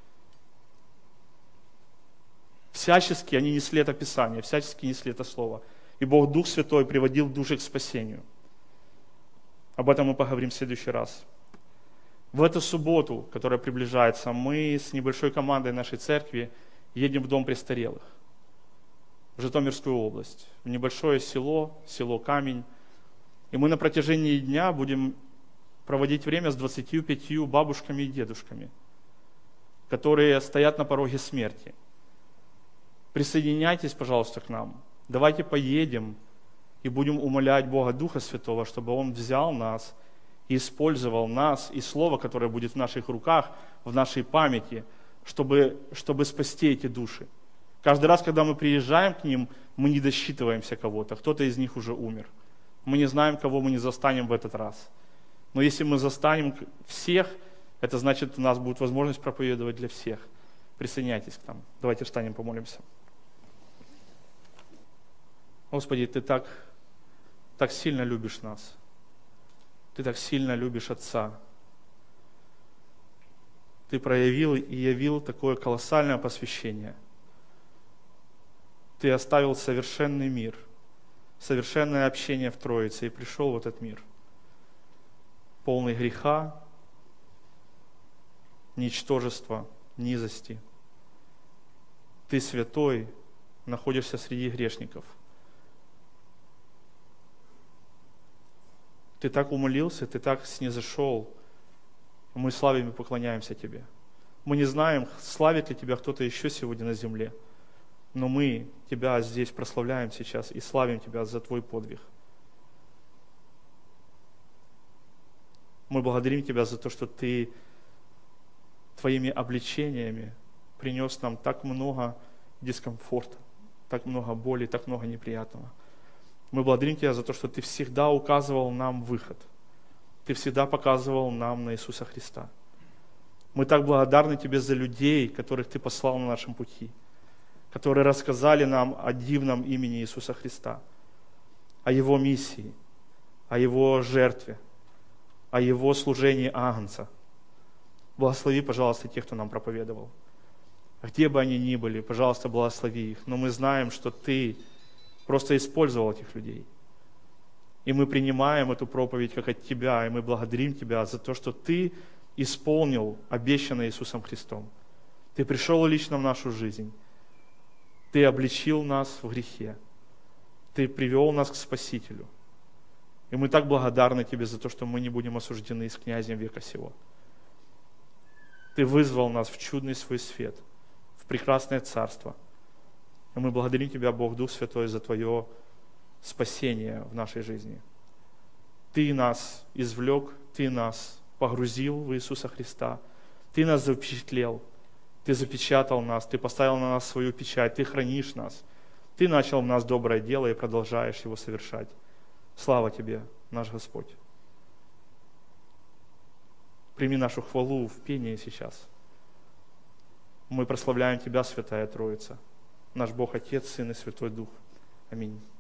Всячески они несли это Писание, всячески несли это Слово. И Бог Дух Святой приводил души к спасению. Об этом мы поговорим в следующий раз. В эту субботу, которая приближается, мы с небольшой командой нашей церкви едем в Дом престарелых, в Житомирскую область, в небольшое село, село Камень. И мы на протяжении дня будем проводить время с двадцатью пятью бабушками и дедушками, которые стоят на пороге смерти. Присоединяйтесь, пожалуйста, к нам. Давайте поедем и будем умолять Бога Духа Святого, чтобы Он взял нас и использовал нас и Слово, которое будет в наших руках, в нашей памяти, чтобы, чтобы спасти эти души. Каждый раз, когда мы приезжаем к ним, мы не досчитываемся кого-то, кто-то из них уже умер. Мы не знаем, кого мы не застанем в этот раз. Но если мы застанем всех, это значит, у нас будет возможность проповедовать для всех. Присоединяйтесь к нам. Давайте встанем, помолимся. Господи, Ты так, так сильно любишь нас. Ты так сильно любишь Отца. Ты проявил и явил такое колоссальное посвящение. Ты оставил совершенный мир, совершенное общение в Троице и пришел в этот мир, полный греха, ничтожества, низости. Ты святой, находишься среди грешников. Ты так умолился, Ты так снизошел. Мы славим и поклоняемся Тебе. Мы не знаем, славит ли Тебя кто-то еще сегодня на земле, но мы Тебя здесь прославляем сейчас и славим Тебя за Твой подвиг. Мы благодарим Тебя за то, что Ты Твоими обличениями принес нам так много дискомфорта, так много боли, так много неприятного. Мы благодарим Тебя за то, что Ты всегда указывал нам выход. Ты всегда показывал нам на Иисуса Христа. Мы так благодарны Тебе за людей, которых Ты послал на нашем пути, которые рассказали нам о дивном имени Иисуса Христа, о Его миссии, о Его жертве, о Его служении Агнца. Благослови, пожалуйста, тех, кто нам проповедовал. Где бы они ни были, пожалуйста, благослови их. Но мы знаем, что Ты просто использовал этих людей. И мы принимаем эту проповедь как от Тебя, и мы благодарим Тебя за то, что Ты исполнил обещанное Иисусом Христом. Ты пришел лично в нашу жизнь. Ты обличил нас в грехе. Ты привел нас к Спасителю. И мы так благодарны Тебе за то, что мы не будем осуждены с князем века сего. Ты вызвал нас в чудный свой свет, в прекрасное царство. И мы благодарим Тебя, Бог Дух Святой, за Твое спасение в нашей жизни. Ты нас извлек, Ты нас погрузил в Иисуса Христа, Ты нас запечатлел, Ты запечатал нас, Ты поставил на нас свою печать, Ты хранишь нас. Ты начал в нас доброе дело и продолжаешь его совершать. Слава Тебе, наш Господь. Прими нашу хвалу в пении сейчас. Мы прославляем Тебя, Святая Троица, наш Бог Отец, Сын и Святой Дух. Аминь.